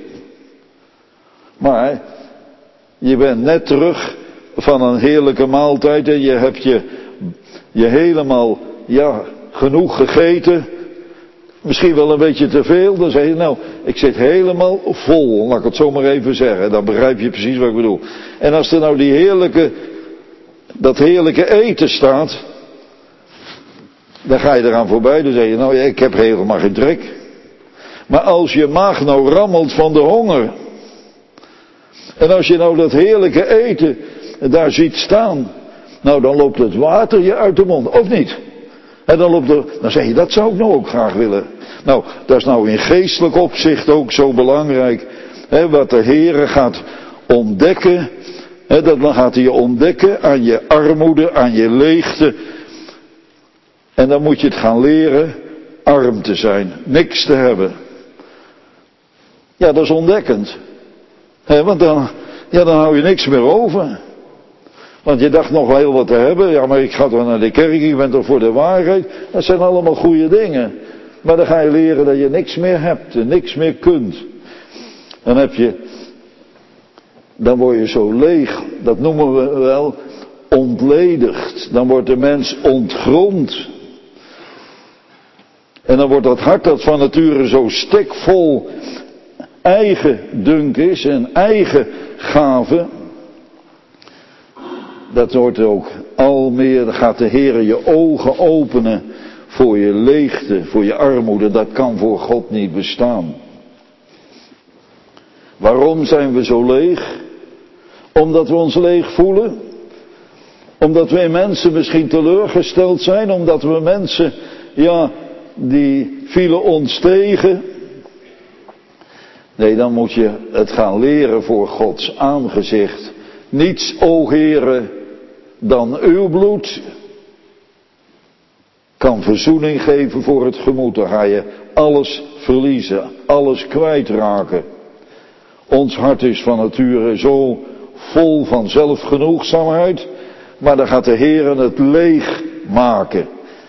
Maar je bent net terug van een heerlijke maaltijd en je hebt je helemaal, genoeg gegeten. Misschien wel een beetje te veel. Dan zeg je, nou, ik zit helemaal vol, laat ik het zo maar even zeggen. Dan begrijp je precies wat ik bedoel. En als er nou dat heerlijke eten staat, dan ga je eraan voorbij. Dan zeg je, nou ja, ik heb helemaal geen trek. Maar als je maag nou rammelt van de honger, en als je nou dat heerlijke eten daar ziet staan, nou dan loopt het water je uit de mond, of niet? En dan zeg je, dat zou ik nou ook graag willen. Nou, dat is nou in geestelijk opzicht ook zo belangrijk. Wat de Heere gaat ontdekken. Dan gaat hij je ontdekken aan je armoede, aan je leegte. En dan moet je het gaan leren arm te zijn, niks te hebben. Ja, dat is ontdekkend. Want dan hou je niks meer over. Want je dacht nog wel heel wat te hebben. Ja, maar ik ga toch naar de kerk, ik ben toch voor de waarheid. Dat zijn allemaal goede dingen. Maar dan ga je leren dat je niks meer hebt en niks meer kunt. Dan word je zo leeg, dat noemen we wel ontledigd. Dan wordt de mens ontgrond. En dan wordt dat hart dat van nature zo stikvol eigen dunk is en eigen gave. Dat wordt ook al meer, dan gaat de Heer je ogen openen voor je leegte, voor je armoede. Dat kan voor God niet bestaan. Waarom zijn we zo leeg? Omdat we ons leeg voelen? Omdat we in mensen misschien teleurgesteld zijn? Omdat we mensen, die vielen ons tegen? Nee, dan moet je het gaan leren voor Gods aangezicht. Niets, o Heere, dan uw bloed kan verzoening geven voor het gemoed. Dan ga je alles verliezen, alles kwijtraken. Ons hart is van nature zo vol van zelfgenoegzaamheid, maar dan gaat de Heer het leeg maken.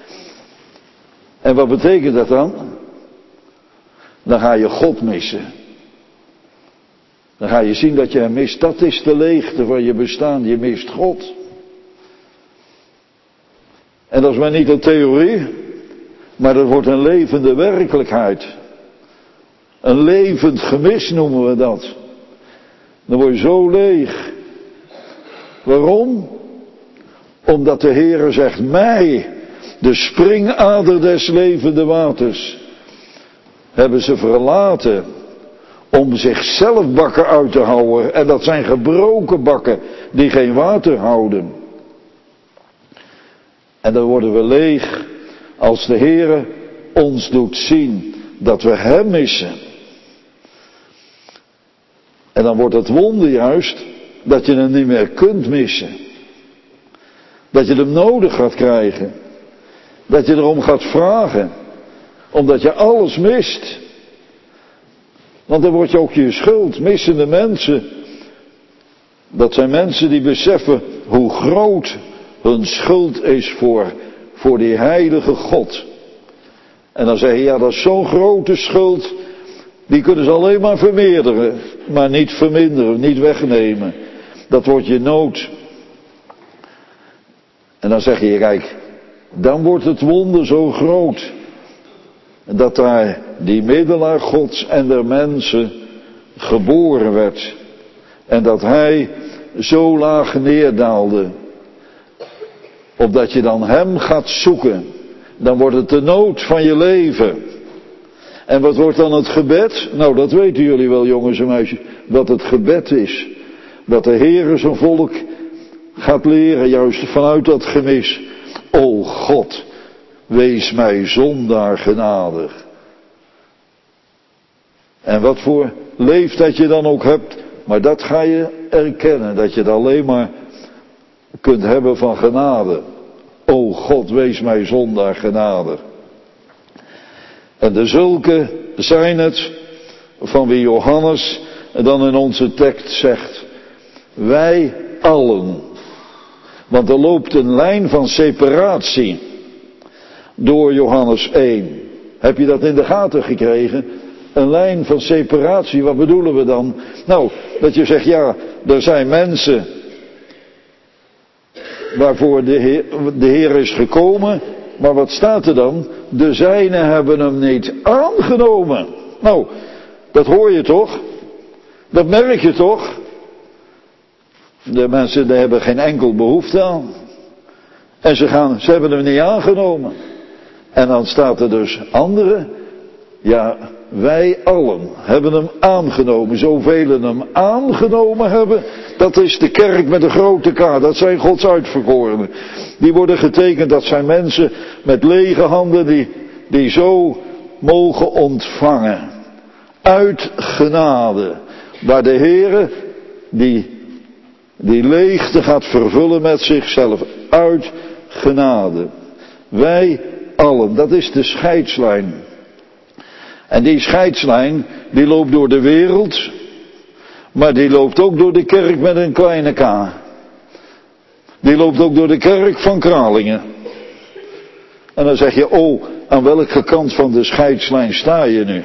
En wat betekent dat dan? Dan ga je God missen. Dan ga je zien dat je hem mist. Dat is de leegte van je bestaan. Je mist God. En dat is maar niet een theorie, maar dat wordt een levende werkelijkheid. Een levend gemis noemen we dat. Dan word je zo leeg. Waarom? Omdat de Heere zegt, mij, de springader des levende waters, hebben ze verlaten om zichzelf bakken uit te houden. En dat zijn gebroken bakken die geen water houden. En dan worden we leeg als de Heere ons doet zien dat we hem missen. En dan wordt het wonder juist dat je hem niet meer kunt missen. Dat je hem nodig gaat krijgen. Dat je erom gaat vragen. Omdat je alles mist. Want dan word je ook je schuld. Missende mensen. Dat zijn mensen die beseffen hoe groot hun schuld is voor die heilige God. En dan zeg je, ja, dat is zo'n grote schuld. Die kunnen ze alleen maar vermeerderen. Maar niet verminderen, niet wegnemen. Dat wordt je nood. En dan zeg je, kijk, dan wordt het wonder zo groot. Dat daar die middelaar Gods en der mensen geboren werd. En dat hij zo laag neerdaalde. Opdat je dan hem gaat zoeken. Dan wordt het de nood van je leven. En wat wordt dan het gebed? Nou, dat weten jullie wel, jongens en meisjes. Wat het gebed is. Dat de Heere zijn volk gaat leren, juist vanuit dat gemis. O God, wees mij zondaar genadig. En wat voor leeftijd je dan ook hebt. Maar dat ga je erkennen. Dat je het alleen maar kunt hebben van genade. O God, wees mij zondaar genadig. En de zulke zijn het van wie Johannes dan in onze tekst zegt. Wij allen. Want er loopt een lijn van separatie door Johannes 1. Heb je dat in de gaten gekregen? Een lijn van separatie, wat bedoelen we dan? Nou, dat je zegt, ja, er zijn mensen waarvoor de Heer is gekomen. Maar wat staat er dan? De zijnen hebben hem niet aangenomen. Nou, dat hoor je toch? Dat merk je toch? De mensen die hebben geen enkel behoefte aan. En ze hebben hem niet aangenomen. En dan staat er dus anderen. Ja, wij allen hebben hem aangenomen. Zoveel hem aangenomen hebben. Dat is de kerk met een grote K. Dat zijn Gods uitverkorenen. Die worden getekend. Dat zijn mensen met lege handen. Die zo mogen ontvangen. Uit genade. Waar de Heere die leegte gaat vervullen met zichzelf. Uit genade. Wij allen. Dat is de scheidslijn. En die scheidslijn, die loopt door de wereld, maar die loopt ook door de kerk met een kleine K. Die loopt ook door de kerk van Kralingen. En dan zeg je, oh, aan welke kant van de scheidslijn sta je nu?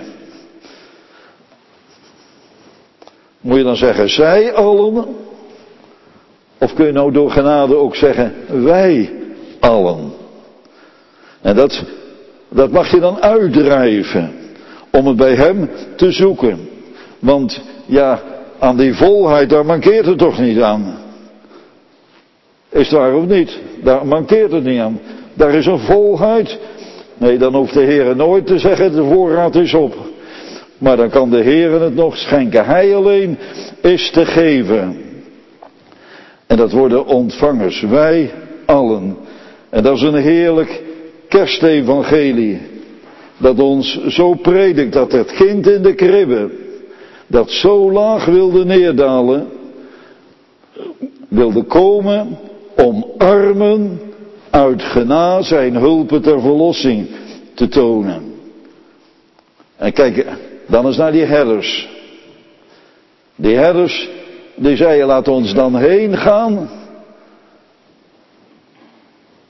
Moet je dan zeggen, zij allen? Of kun je nou door genade ook zeggen, wij allen? En dat mag je dan uitdrijven. Om het bij hem te zoeken. Want ja, aan die volheid, daar mankeert het toch niet aan. Is het waar of niet? Daar mankeert het niet aan. Daar is een volheid. Nee, dan hoeft de Heer nooit te zeggen, de voorraad is op. Maar dan kan de Heer het nog schenken. Hij alleen is te geven. En dat worden ontvangers. Wij allen. En dat is een heerlijk kerstevangelie. Dat ons zo predikt dat het kind in de kribbe, dat zo laag wilde neerdalen, wilde komen om armen uit genade zijn hulpen ter verlossing te tonen. En kijk dan eens naar die herders. Die herders, die zeiden, laat ons dan heen gaan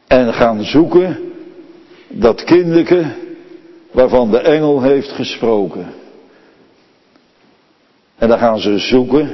En gaan zoeken dat kindeke waarvan de engel heeft gesproken. En dan gaan ze zoeken.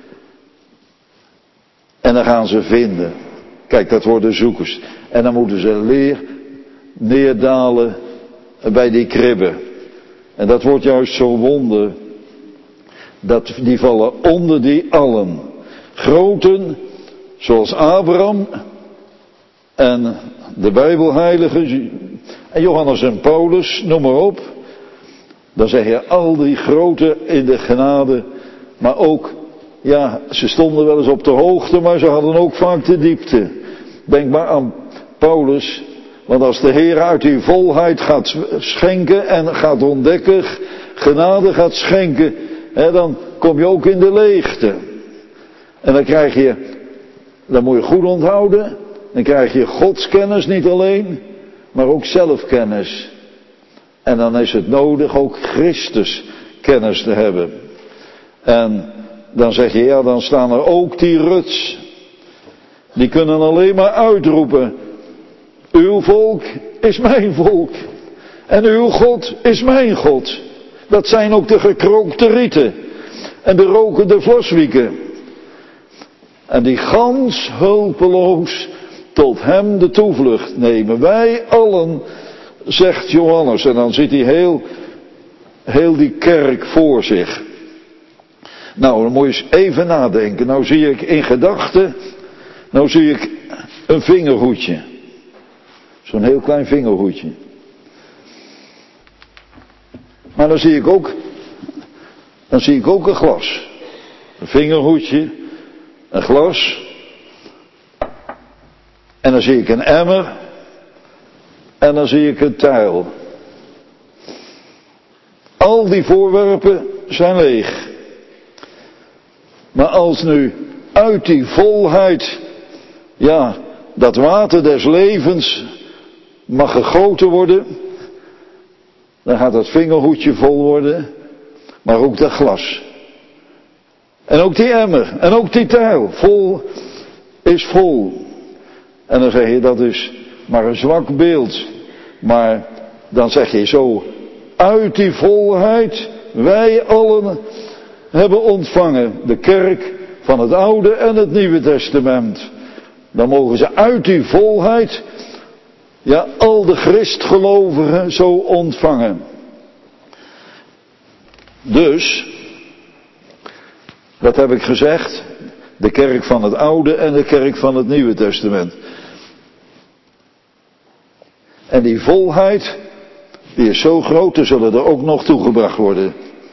En dan gaan ze vinden. Kijk, dat worden zoekers. En dan moeten ze neerdalen bij die kribben. En dat wordt juist zo wonder. Die vallen onder die allen. Groten, zoals Abraham en de Bijbelheiligen en Johannes en Paulus, noem maar op. Dan zeg je al die groten in de genade, maar ook, ja, ze stonden wel eens op de hoogte, maar ze hadden ook vaak de diepte. Denk maar aan Paulus, want als de Heer uit die volheid gaat schenken en gaat ontdekken, genade gaat schenken, dan kom je ook in de leegte. En dan moet je goed onthouden, dan krijg je godskennis niet alleen, maar ook zelfkennis. En dan is het nodig ook Christuskennis te hebben. En dan zeg je, ja, dan staan er ook die Ruts. Die kunnen alleen maar uitroepen, uw volk is mijn volk. En uw God is mijn God. Dat zijn ook de gekrookte rieten. En de rokende vloswieken. En die gans hulpeloos tot hem de toevlucht nemen. Wij allen, zegt Johannes. En dan ziet hij heel die kerk voor zich. Nou, dan moet je eens even nadenken. Nou zie ik in gedachten, een vingerhoedje. Zo'n heel klein vingerhoedje. Maar dan zie ik ook een glas. Een vingerhoedje, een glas. En dan zie ik een emmer. En dan zie ik een tuil. Al die voorwerpen zijn leeg. Maar als nu uit die volheid, ja, dat water des levens mag gegoten worden, dan gaat dat vingerhoedje vol worden, maar ook dat glas. En ook die emmer, en ook die tuil, is vol. En dan zeg je, dat is maar een zwak beeld. Maar dan zeg je zo, uit die volheid, wij allen hebben ontvangen de kerk van het Oude en het Nieuwe Testament. Dan mogen ze uit die volheid, ja, al de Christgelovigen zo ontvangen. Dus, wat heb ik gezegd? De kerk van het Oude en de kerk van het Nieuwe Testament. En die volheid, die is zo groot, er zullen er ook nog toegebracht worden.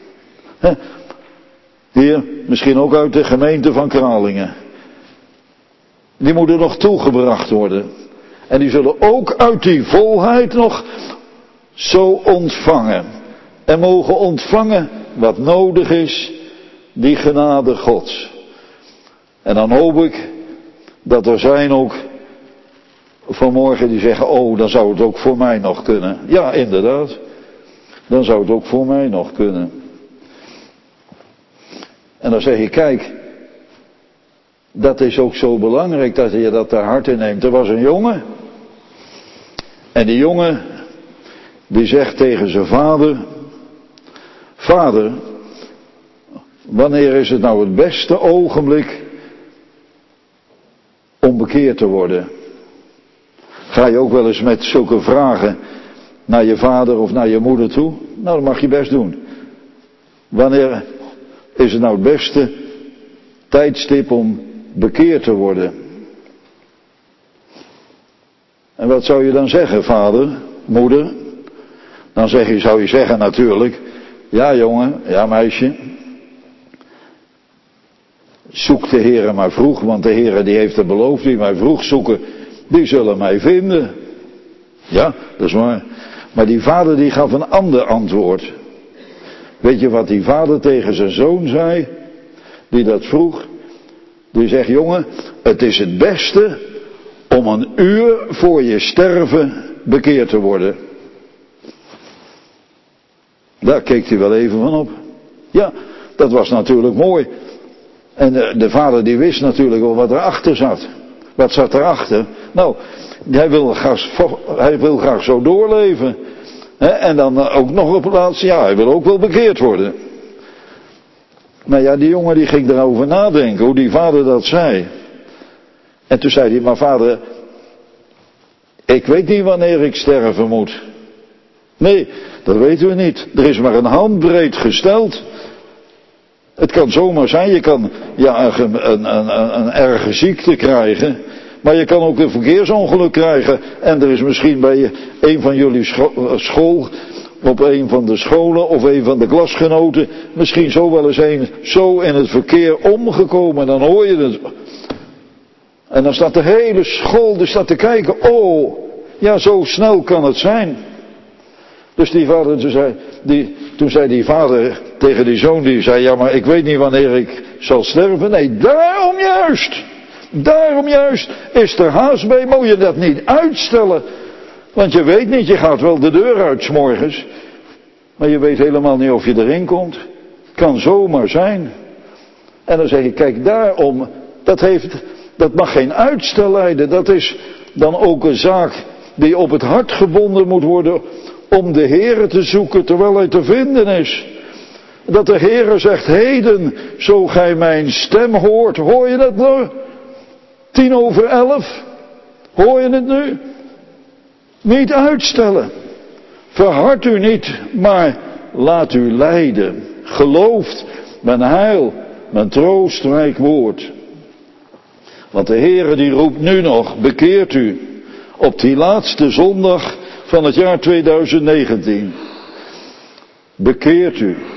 Hier, misschien ook uit de gemeente van Kralingen. Die moeten nog toegebracht worden. En die zullen ook uit die volheid nog zo ontvangen. En mogen ontvangen wat nodig is, die genade Gods. En dan hoop ik dat er zijn ook vanmorgen die zeggen, oh, dan zou het ook voor mij nog kunnen. Ja, inderdaad. Dan zou het ook voor mij nog kunnen. En dan zeg je, kijk, dat is ook zo belangrijk dat je dat ter harte neemt. Er was een jongen. En die jongen, die zegt tegen zijn vader, vader, wanneer is het nou het beste ogenblik om bekeerd te worden? Ga je ook wel eens met zulke vragen naar je vader of naar je moeder toe? Nou, dat mag je best doen. Wanneer is het nou het beste tijdstip om bekeerd te worden? En wat zou je dan zeggen, vader, moeder? Dan zou je zeggen natuurlijk, ja jongen, ja meisje, zoek de Heere maar vroeg, want de Heere die heeft het beloofd, die mij vroeg zoeken, die zullen mij vinden. Ja, dat is waar. Maar die vader die gaf een ander antwoord. Weet je wat die vader tegen zijn zoon zei, die dat vroeg? Die zegt, jongen, het is het beste om 1 uur voor je sterven bekeerd te worden. Daar keek hij wel even van op. Ja, dat was natuurlijk mooi. En de vader die wist natuurlijk wel wat erachter zat. Wat zat erachter? Nou, Hij wil graag zo doorleven. En dan ook nog op het laatste, ja, hij wil ook wel bekeerd worden. Nou ja, die jongen die ging erover nadenken, hoe die vader dat zei. En toen zei hij, maar vader, ik weet niet wanneer ik sterven moet. Nee, dat weten we niet. Er is maar een handbreed gesteld. Het kan zomaar zijn, je kan een erge ziekte krijgen. Maar je kan ook een verkeersongeluk krijgen. En er is misschien bij een van jullie school, op een van de scholen of een van de klasgenoten, misschien zo wel eens een zo in het verkeer omgekomen. Dan hoor je het. En dan staat de hele school er te kijken. Oh, ja, zo snel kan het zijn. Dus die vader, toen zei die vader tegen die zoon, die zei, ja, maar ik weet niet wanneer ik zal sterven. Nee, daarom juist is er haast bij. Moet je dat niet uitstellen. Want je weet niet, je gaat wel de deur uit 's morgens. Maar je weet helemaal niet of je erin komt. Kan zomaar zijn. En dan zeg ik, kijk, daarom, dat mag geen uitstel leiden. Dat is dan ook een zaak die op het hart gebonden moet worden om de Heere te zoeken terwijl hij te vinden is. Dat de Heere zegt, heden, zo gij mijn stem hoort. Hoor je dat nu? 11:10. Hoor je het nu? Niet uitstellen. Verhard u niet, maar laat u leiden. Gelooft mijn heil, mijn troostrijk woord. Want de Heere die roept nu nog, bekeert u. Op die laatste zondag van het jaar 2019. Bekeert u.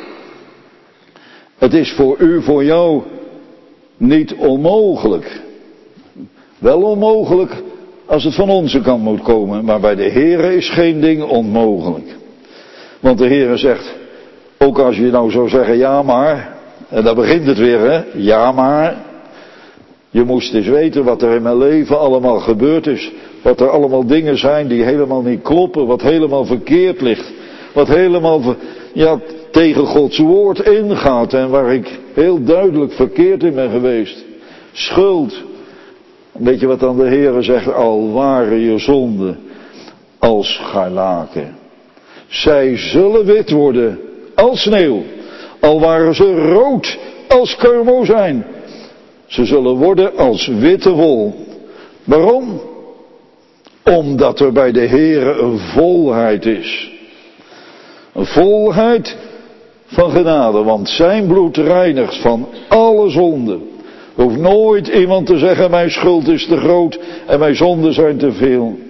Het is voor u, voor jou niet onmogelijk. Wel onmogelijk als het van onze kant moet komen. Maar bij de Heere is geen ding onmogelijk. Want de Heere zegt, ook als je nou zou zeggen, ja maar. En dan begint het weer, hè. Ja maar. Je moest eens weten wat er in mijn leven allemaal gebeurd is. Wat er allemaal dingen zijn die helemaal niet kloppen. Wat helemaal verkeerd ligt. Wat helemaal tegen Gods woord ingaat. En waar ik heel duidelijk verkeerd in ben geweest. Schuld. Weet je wat dan de Heere zegt? Al waren je zonden als scharlaken. Zij zullen wit worden als sneeuw. Al waren ze rood als karmozijn. Ze zullen worden als witte wol. Waarom? Omdat er bij de Heere een volheid is. Een volheid van genade. Want zijn bloed reinigt van alle zonden. Er hoeft nooit iemand te zeggen, mijn schuld is te groot en mijn zonden zijn te veel.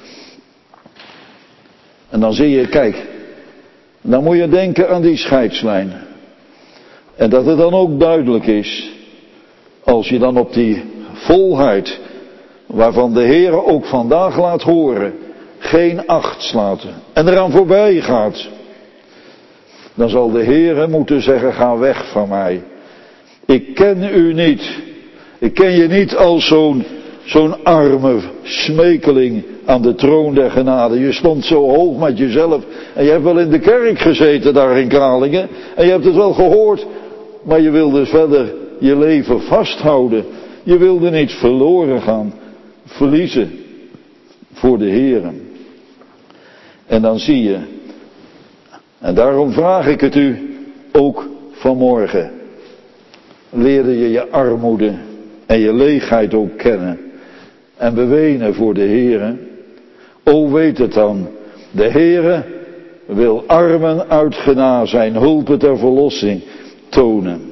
En dan zie je, kijk, dan moet je denken aan die scheidslijn. En dat het dan ook duidelijk is, als je dan op die volheid, waarvan de Heere ook vandaag laat horen, geen acht slaat en eraan voorbij gaat. Dan zal de Heere moeten zeggen, ga weg van mij. Ik ken u niet. Ik ken je niet als zo'n arme smekeling aan de troon der genade. Je stond zo hoog met jezelf. En je hebt wel in de kerk gezeten daar in Kralingen. En je hebt het wel gehoord. Maar je wilde verder je leven vasthouden. Je wilde niet verloren gaan. Verliezen. Voor de Heere. En dan zie je. En daarom vraag ik het u ook vanmorgen. Leerde je je armoede en je leegheid ook kennen. En bewenen voor de Heere. O weet het dan. De Heere wil armen uit genade zijn hulpen ter verlossing tonen.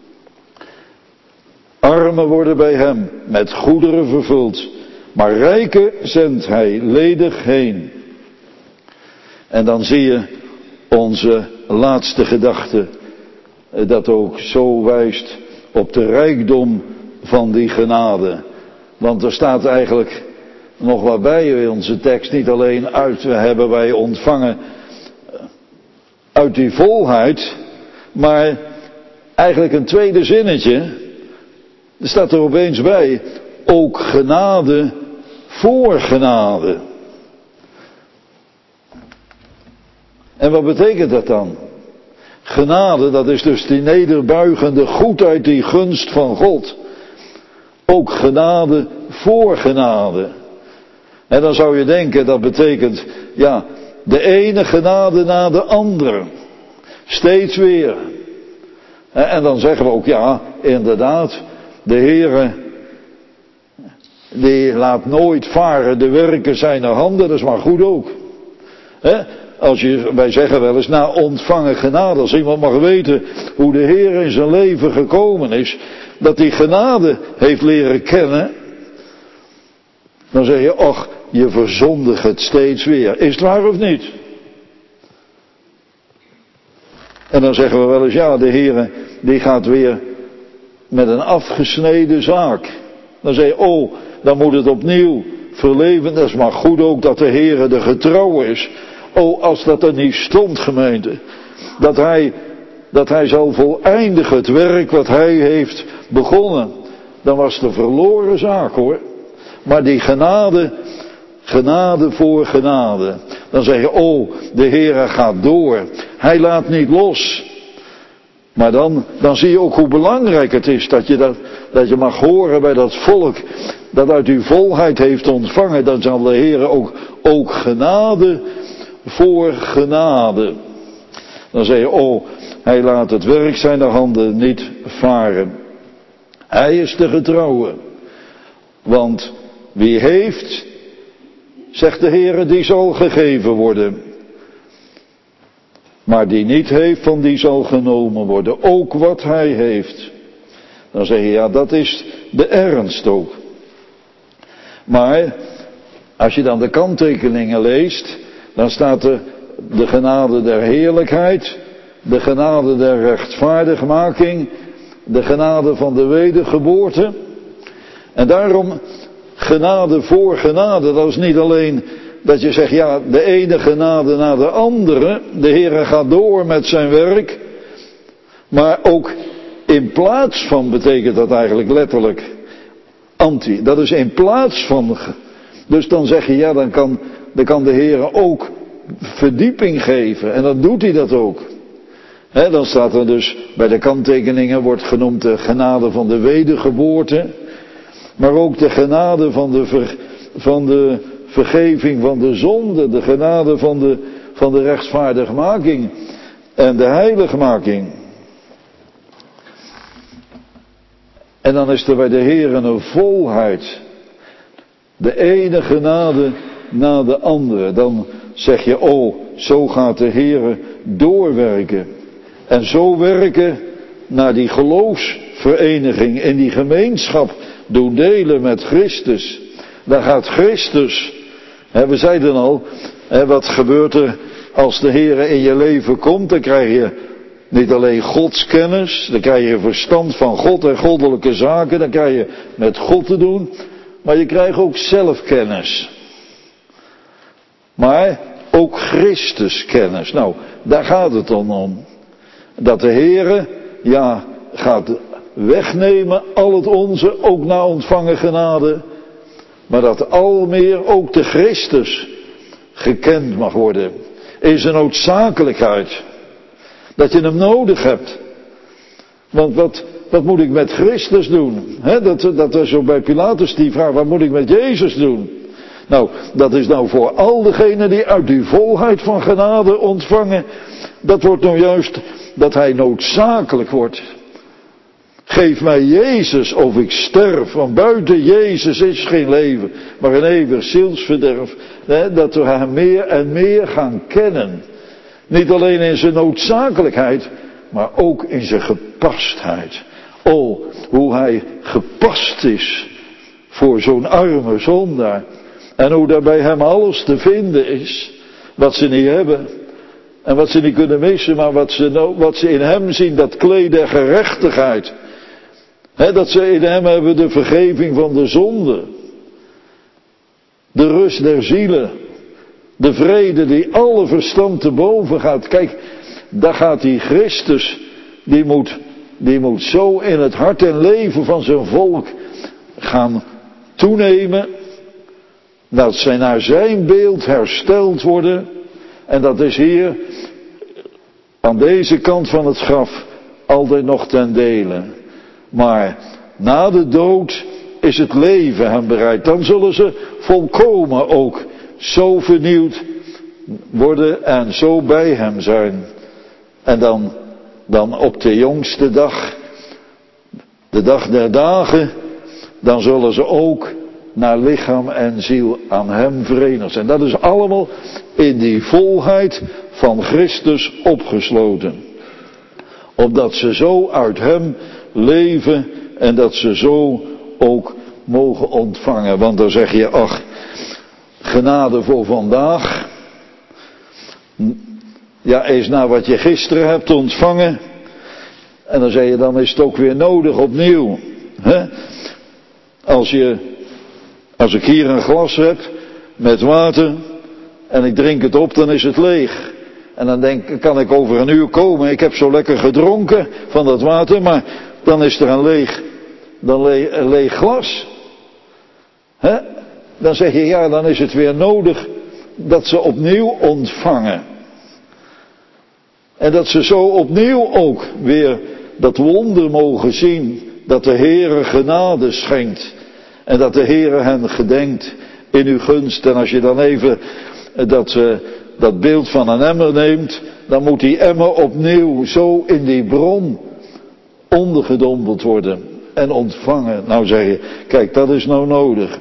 Armen worden bij hem met goederen vervuld. Maar rijken zendt hij ledig heen. En dan zie je onze laatste gedachte. Dat ook zo wijst op de rijkdom van die genade. Want er staat eigenlijk nog wat bij in onze tekst. Niet alleen uit, we hebben wij ontvangen uit die volheid. Maar eigenlijk een tweede zinnetje. Er staat er opeens bij. Ook genade voor genade. En wat betekent dat dan? Genade, dat is dus die nederbuigende goedheid, die gunst van God. Ook genade voor genade. En dan zou je denken, dat betekent, ja, de ene genade na de andere. Steeds weer. En dan zeggen we ook, ja, inderdaad, de Heere, die laat nooit varen de werken zijner handen, dat is maar goed ook. Wij zeggen wel eens, na ontvangen genade, als iemand mag weten hoe de Heer in zijn leven gekomen is, dat hij genade heeft leren kennen, dan zeg je, och, je verzondigt het steeds weer. Is het waar of niet? En dan zeggen we wel eens, ja, de Heer die gaat weer met een afgesneden zaak. Dan zeg je, oh, dan moet het opnieuw verleven. Dat is maar goed ook dat de Heer de getrouw is. Oh, als dat er niet stond, gemeente. Dat hij zal voleindigen het werk wat hij heeft begonnen. Dan was het een verloren zaak, hoor. Maar die genade voor genade. Dan zeg je, oh, de Heer gaat door. Hij laat niet los. Maar dan zie je ook hoe belangrijk het is dat je mag horen bij dat volk dat uit uw volheid heeft ontvangen. Dan zal de Heer ook genade voor genade. Dan zeg je, oh, hij laat het werk zijner handen niet varen. Hij is de getrouwe. Want wie heeft, zegt de Heer, die zal gegeven worden. Maar die niet heeft, van die zal genomen worden. Ook wat hij heeft. Dan zeg je, ja, dat is de ernst ook. Maar, als je dan de kanttekeningen leest, dan staat er de genade der heerlijkheid, de genade der rechtvaardigmaking, de genade van de wedergeboorte. En daarom, genade voor genade, dat is niet alleen dat je zegt, ja, de ene genade na de andere, de Heere gaat door met zijn werk, maar ook in plaats van, betekent dat eigenlijk letterlijk, dat is in plaats van, dus dan zeg je, ja, dan kan de Heere ook verdieping geven, en dan doet hij dat ook. Dan staat er dus, bij de kanttekeningen wordt genoemd de genade van de wedergeboorte, maar ook de genade van de vergeving van de zonde, de genade van de rechtvaardigmaking en de heiligmaking. En dan is er bij de Heer een volheid. De ene genade na de andere. Dan zeg je, oh, zo gaat de Heer doorwerken. En zo werken naar die geloofsvereniging, in die gemeenschap doen delen met Christus. Daar gaat Christus. We zeiden al, wat gebeurt er als de Heer in je leven komt? Dan krijg je niet alleen godskennis, dan krijg je verstand van God en goddelijke zaken, dan krijg je met God te doen, maar je krijgt ook zelfkennis. Maar ook Christuskennis. Nou, daar gaat het dan om. Dat de Heer, ja, gaat wegnemen al het onze, ook na ontvangen genade. Maar dat al meer ook de Christus gekend mag worden. In zijn noodzakelijkheid. Dat je hem nodig hebt. Want wat moet ik met Christus doen? Dat is zo bij Pilatus die vraag, wat moet ik met Jezus doen? Nou, dat is nou voor al degenen die uit die volheid van genade ontvangen. Dat wordt nou juist dat hij noodzakelijk wordt. Geef mij Jezus of ik sterf, want buiten Jezus is geen leven, maar een eeuwig zielsverderf. Dat we hem meer en meer gaan kennen. Niet alleen in zijn noodzakelijkheid, maar ook in zijn gepastheid. Oh, hoe hij gepast is voor zo'n arme zondaar. En hoe daar bij hem alles te vinden is, wat ze niet hebben. En wat ze niet kunnen missen, maar wat ze in hem zien, dat kleed der gerechtigheid. Dat ze in hem hebben de vergeving van de zonde. De rust der zielen. De vrede die alle verstand te boven gaat. Kijk, daar gaat die Christus, die moet zo in het hart en leven van zijn volk gaan toenemen. Dat zij naar zijn beeld hersteld worden. En dat is hier, aan deze kant van het graf, altijd nog ten dele. Maar na de dood is het leven hen bereid. Dan zullen ze volkomen ook zo vernieuwd worden en zo bij hem zijn. En dan op de jongste dag, de dag der dagen, dan zullen ze ook naar lichaam en ziel aan hem verenigd zijn. Dat is allemaal in die volheid van Christus opgesloten. Opdat ze zo uit hem leven en dat ze zo ook mogen ontvangen. Want dan zeg je, ach, genade voor vandaag. Ja, eens na wat je gisteren hebt ontvangen. En dan zeg je, dan is het ook weer nodig opnieuw. Hè? Als ik hier een glas heb met water en ik drink het op, dan is het leeg. En dan kan ik over een uur komen, ik heb zo lekker gedronken van dat water, maar dan is er een leeg glas. Hè? Dan zeg je, ja, dan is het weer nodig dat ze opnieuw ontvangen. En dat ze zo opnieuw ook weer dat wonder mogen zien, dat de Heere genade schenkt. En dat de Heere hen gedenkt in uw gunst. En als je dan even dat beeld van een emmer neemt, dan moet die emmer opnieuw zo in die bron ondergedompeld worden en ontvangen. Nou zeg je, kijk, dat is nou nodig.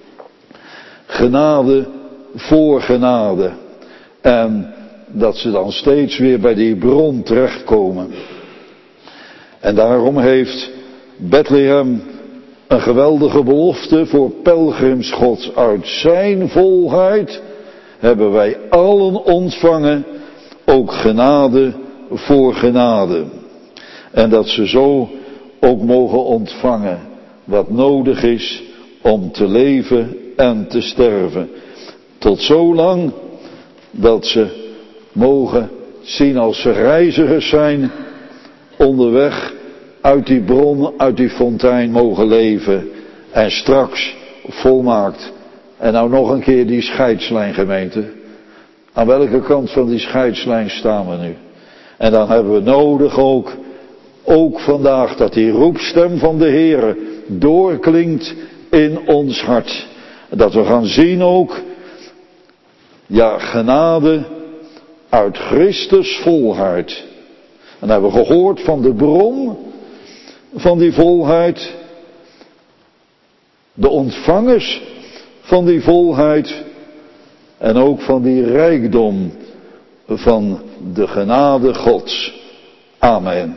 Genade voor genade. En dat ze dan steeds weer bij die bron terechtkomen. En daarom heeft Bethlehem een geweldige belofte voor pelgrims Gods. Uit zijn volheid hebben wij allen ontvangen, ook genade voor genade. En dat ze zo ook mogen ontvangen wat nodig is om te leven en te sterven. Tot zolang dat ze mogen zien als ze reizigers zijn onderweg uit die bron, uit die fontein mogen leven en straks volmaakt. En nou nog een keer die scheidslijn, gemeente. Aan welke kant van die scheidslijn staan we nu? En dan hebben we nodig ook vandaag dat die roepstem van de Heere doorklinkt in ons hart. Dat we gaan zien ook, ja, genade uit Christus volheid. En dan hebben we gehoord van de bron van die volheid, de ontvangers van die volheid en ook van die rijkdom van de genade Gods. Amen.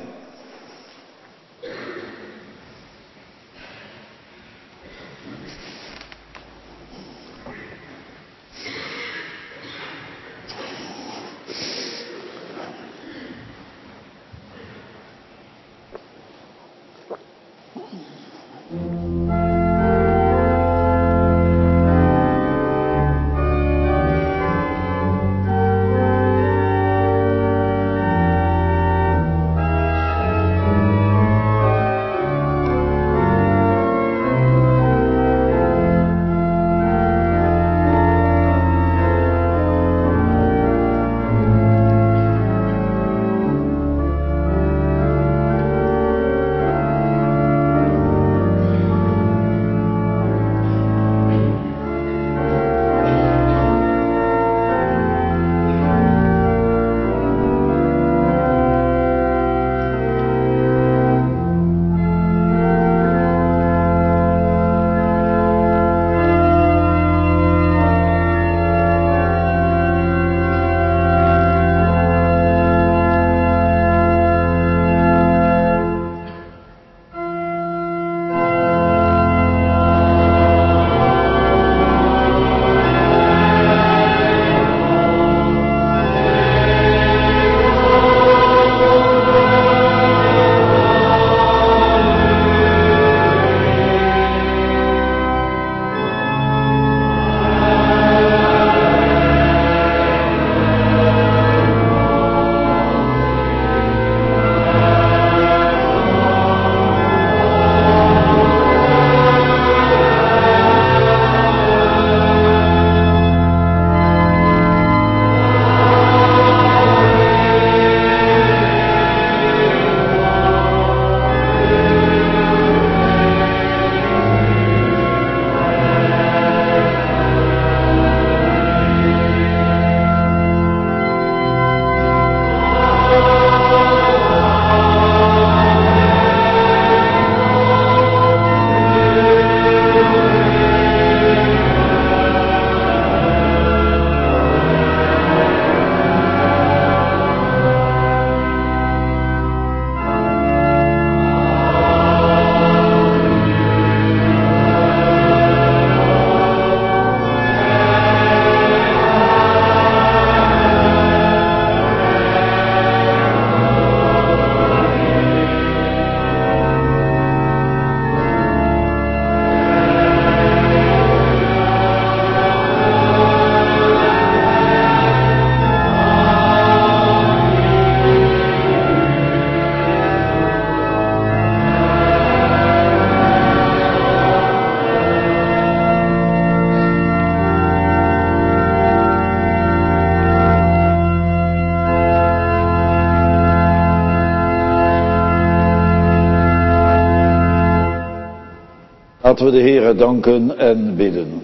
Laten we de Heere danken en bidden.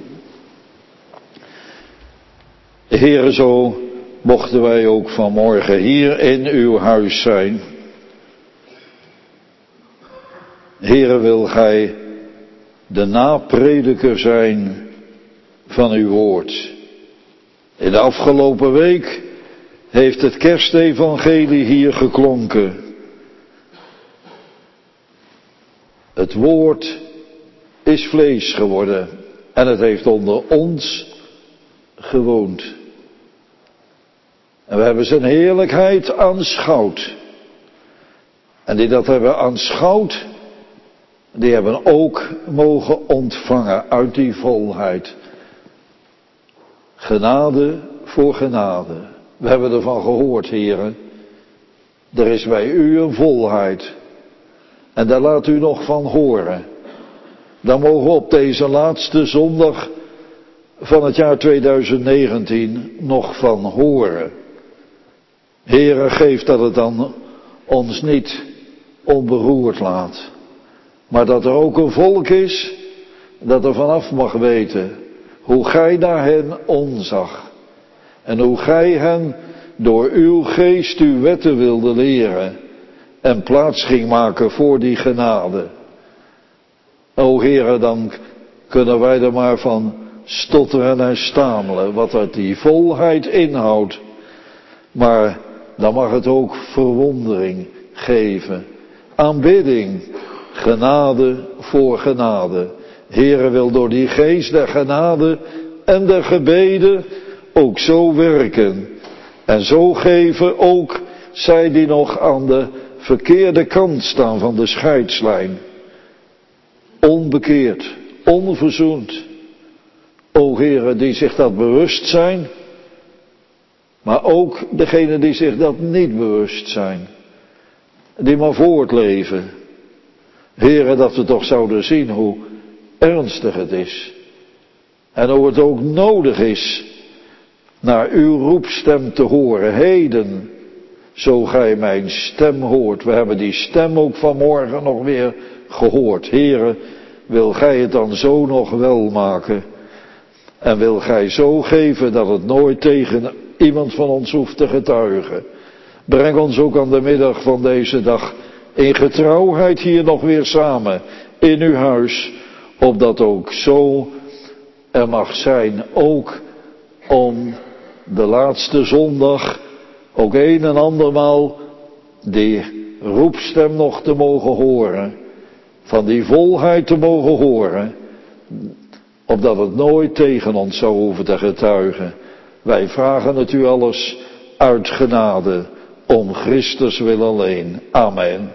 Heere, zo mochten wij ook vanmorgen hier in uw huis zijn. Heere, wil gij de naprediker zijn van uw woord. In de afgelopen week heeft het kerstevangelie hier geklonken. Het woord is vlees geworden en het heeft onder ons gewoond. En we hebben zijn heerlijkheid aanschouwd. En die dat hebben aanschouwd, die hebben ook mogen ontvangen uit die volheid. Genade voor genade. We hebben ervan gehoord, heren. Er is bij u een volheid. En daar laat u nog van horen. Daar mogen we op deze laatste zondag van het jaar 2019 nog van horen. Heere, geef dat het dan ons niet onberoerd laat. Maar dat er ook een volk is dat er vanaf mag weten hoe gij naar hen omzag. En hoe gij hen door uw geest uw wetten wilde leren. En plaats ging maken voor die genade. O Heere, dan kunnen wij er maar van stotteren en stamelen. Wat dat die volheid inhoudt. Maar dan mag het ook verwondering geven. Aanbidding. Genade voor genade. Heere, wil door die geest der genade en der gebeden ook zo werken. En zo geven ook zij die nog aan de verkeerde kant staan van de scheidslijn. Onbekeerd, onverzoend. O Heere, die zich dat bewust zijn. Maar ook degenen die zich dat niet bewust zijn. Die maar voortleven. Heere, dat we toch zouden zien hoe ernstig het is. En hoe het ook nodig is naar uw roepstem te horen. Heden, zo gij mijn stem hoort. We hebben die stem ook vanmorgen nog weer gehoord. Heere, wil gij het dan zo nog wel maken? En wil gij zo geven dat het nooit tegen iemand van ons hoeft te getuigen? Breng ons ook aan de middag van deze dag in getrouwheid hier nog weer samen in uw huis, opdat ook zo er mag zijn, ook om de laatste zondag ook een en andermaal die roepstem nog te mogen horen, van die volheid te mogen horen, opdat het nooit tegen ons zou hoeven te getuigen. Wij vragen het u alles uit genade, om Christus wil alleen. Amen.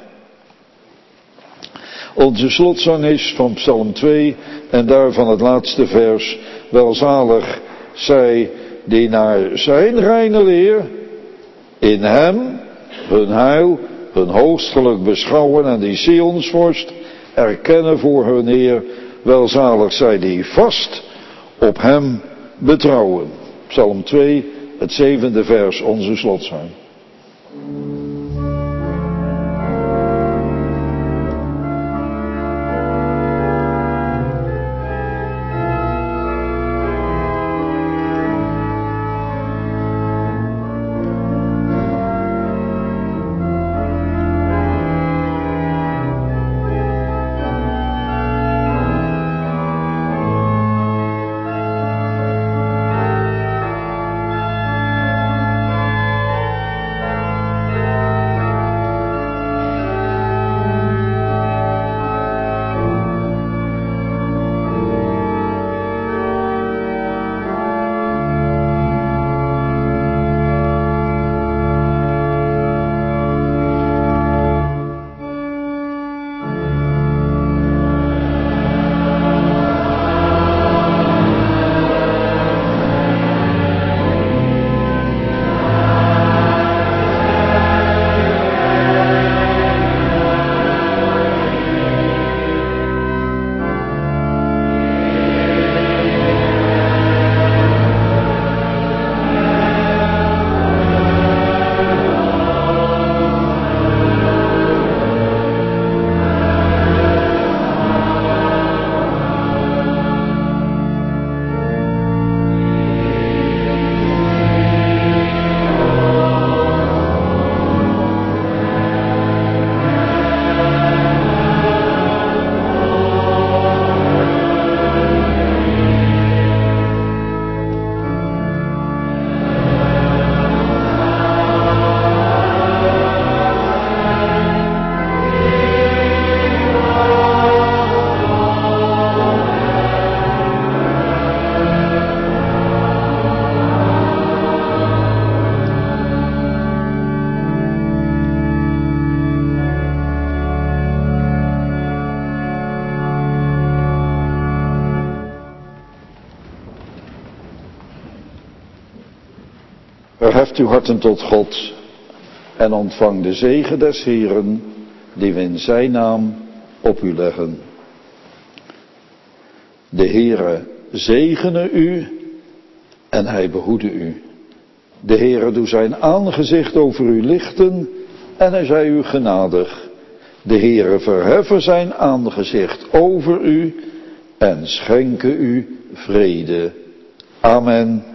Onze slotzang is van Psalm 2 en daarvan het laatste vers. Welzalig zij die naar zijn reine leer in hem hun heil, hun hoogstgeluk beschouwen en die Sionsvorst erkennen voor hun Heer. Welzalig zij die vast op hem betrouwen. Psalm 2, het 7e vers, onze slotzang. Verheft uw harten tot God en ontvang de zegen des Heeren, die we in zijn naam op u leggen. De Heere zegene u en hij behoede u. De Heere doe zijn aangezicht over u lichten en hij zij u genadig. De Heere verheffen zijn aangezicht over u en schenke u vrede. Amen.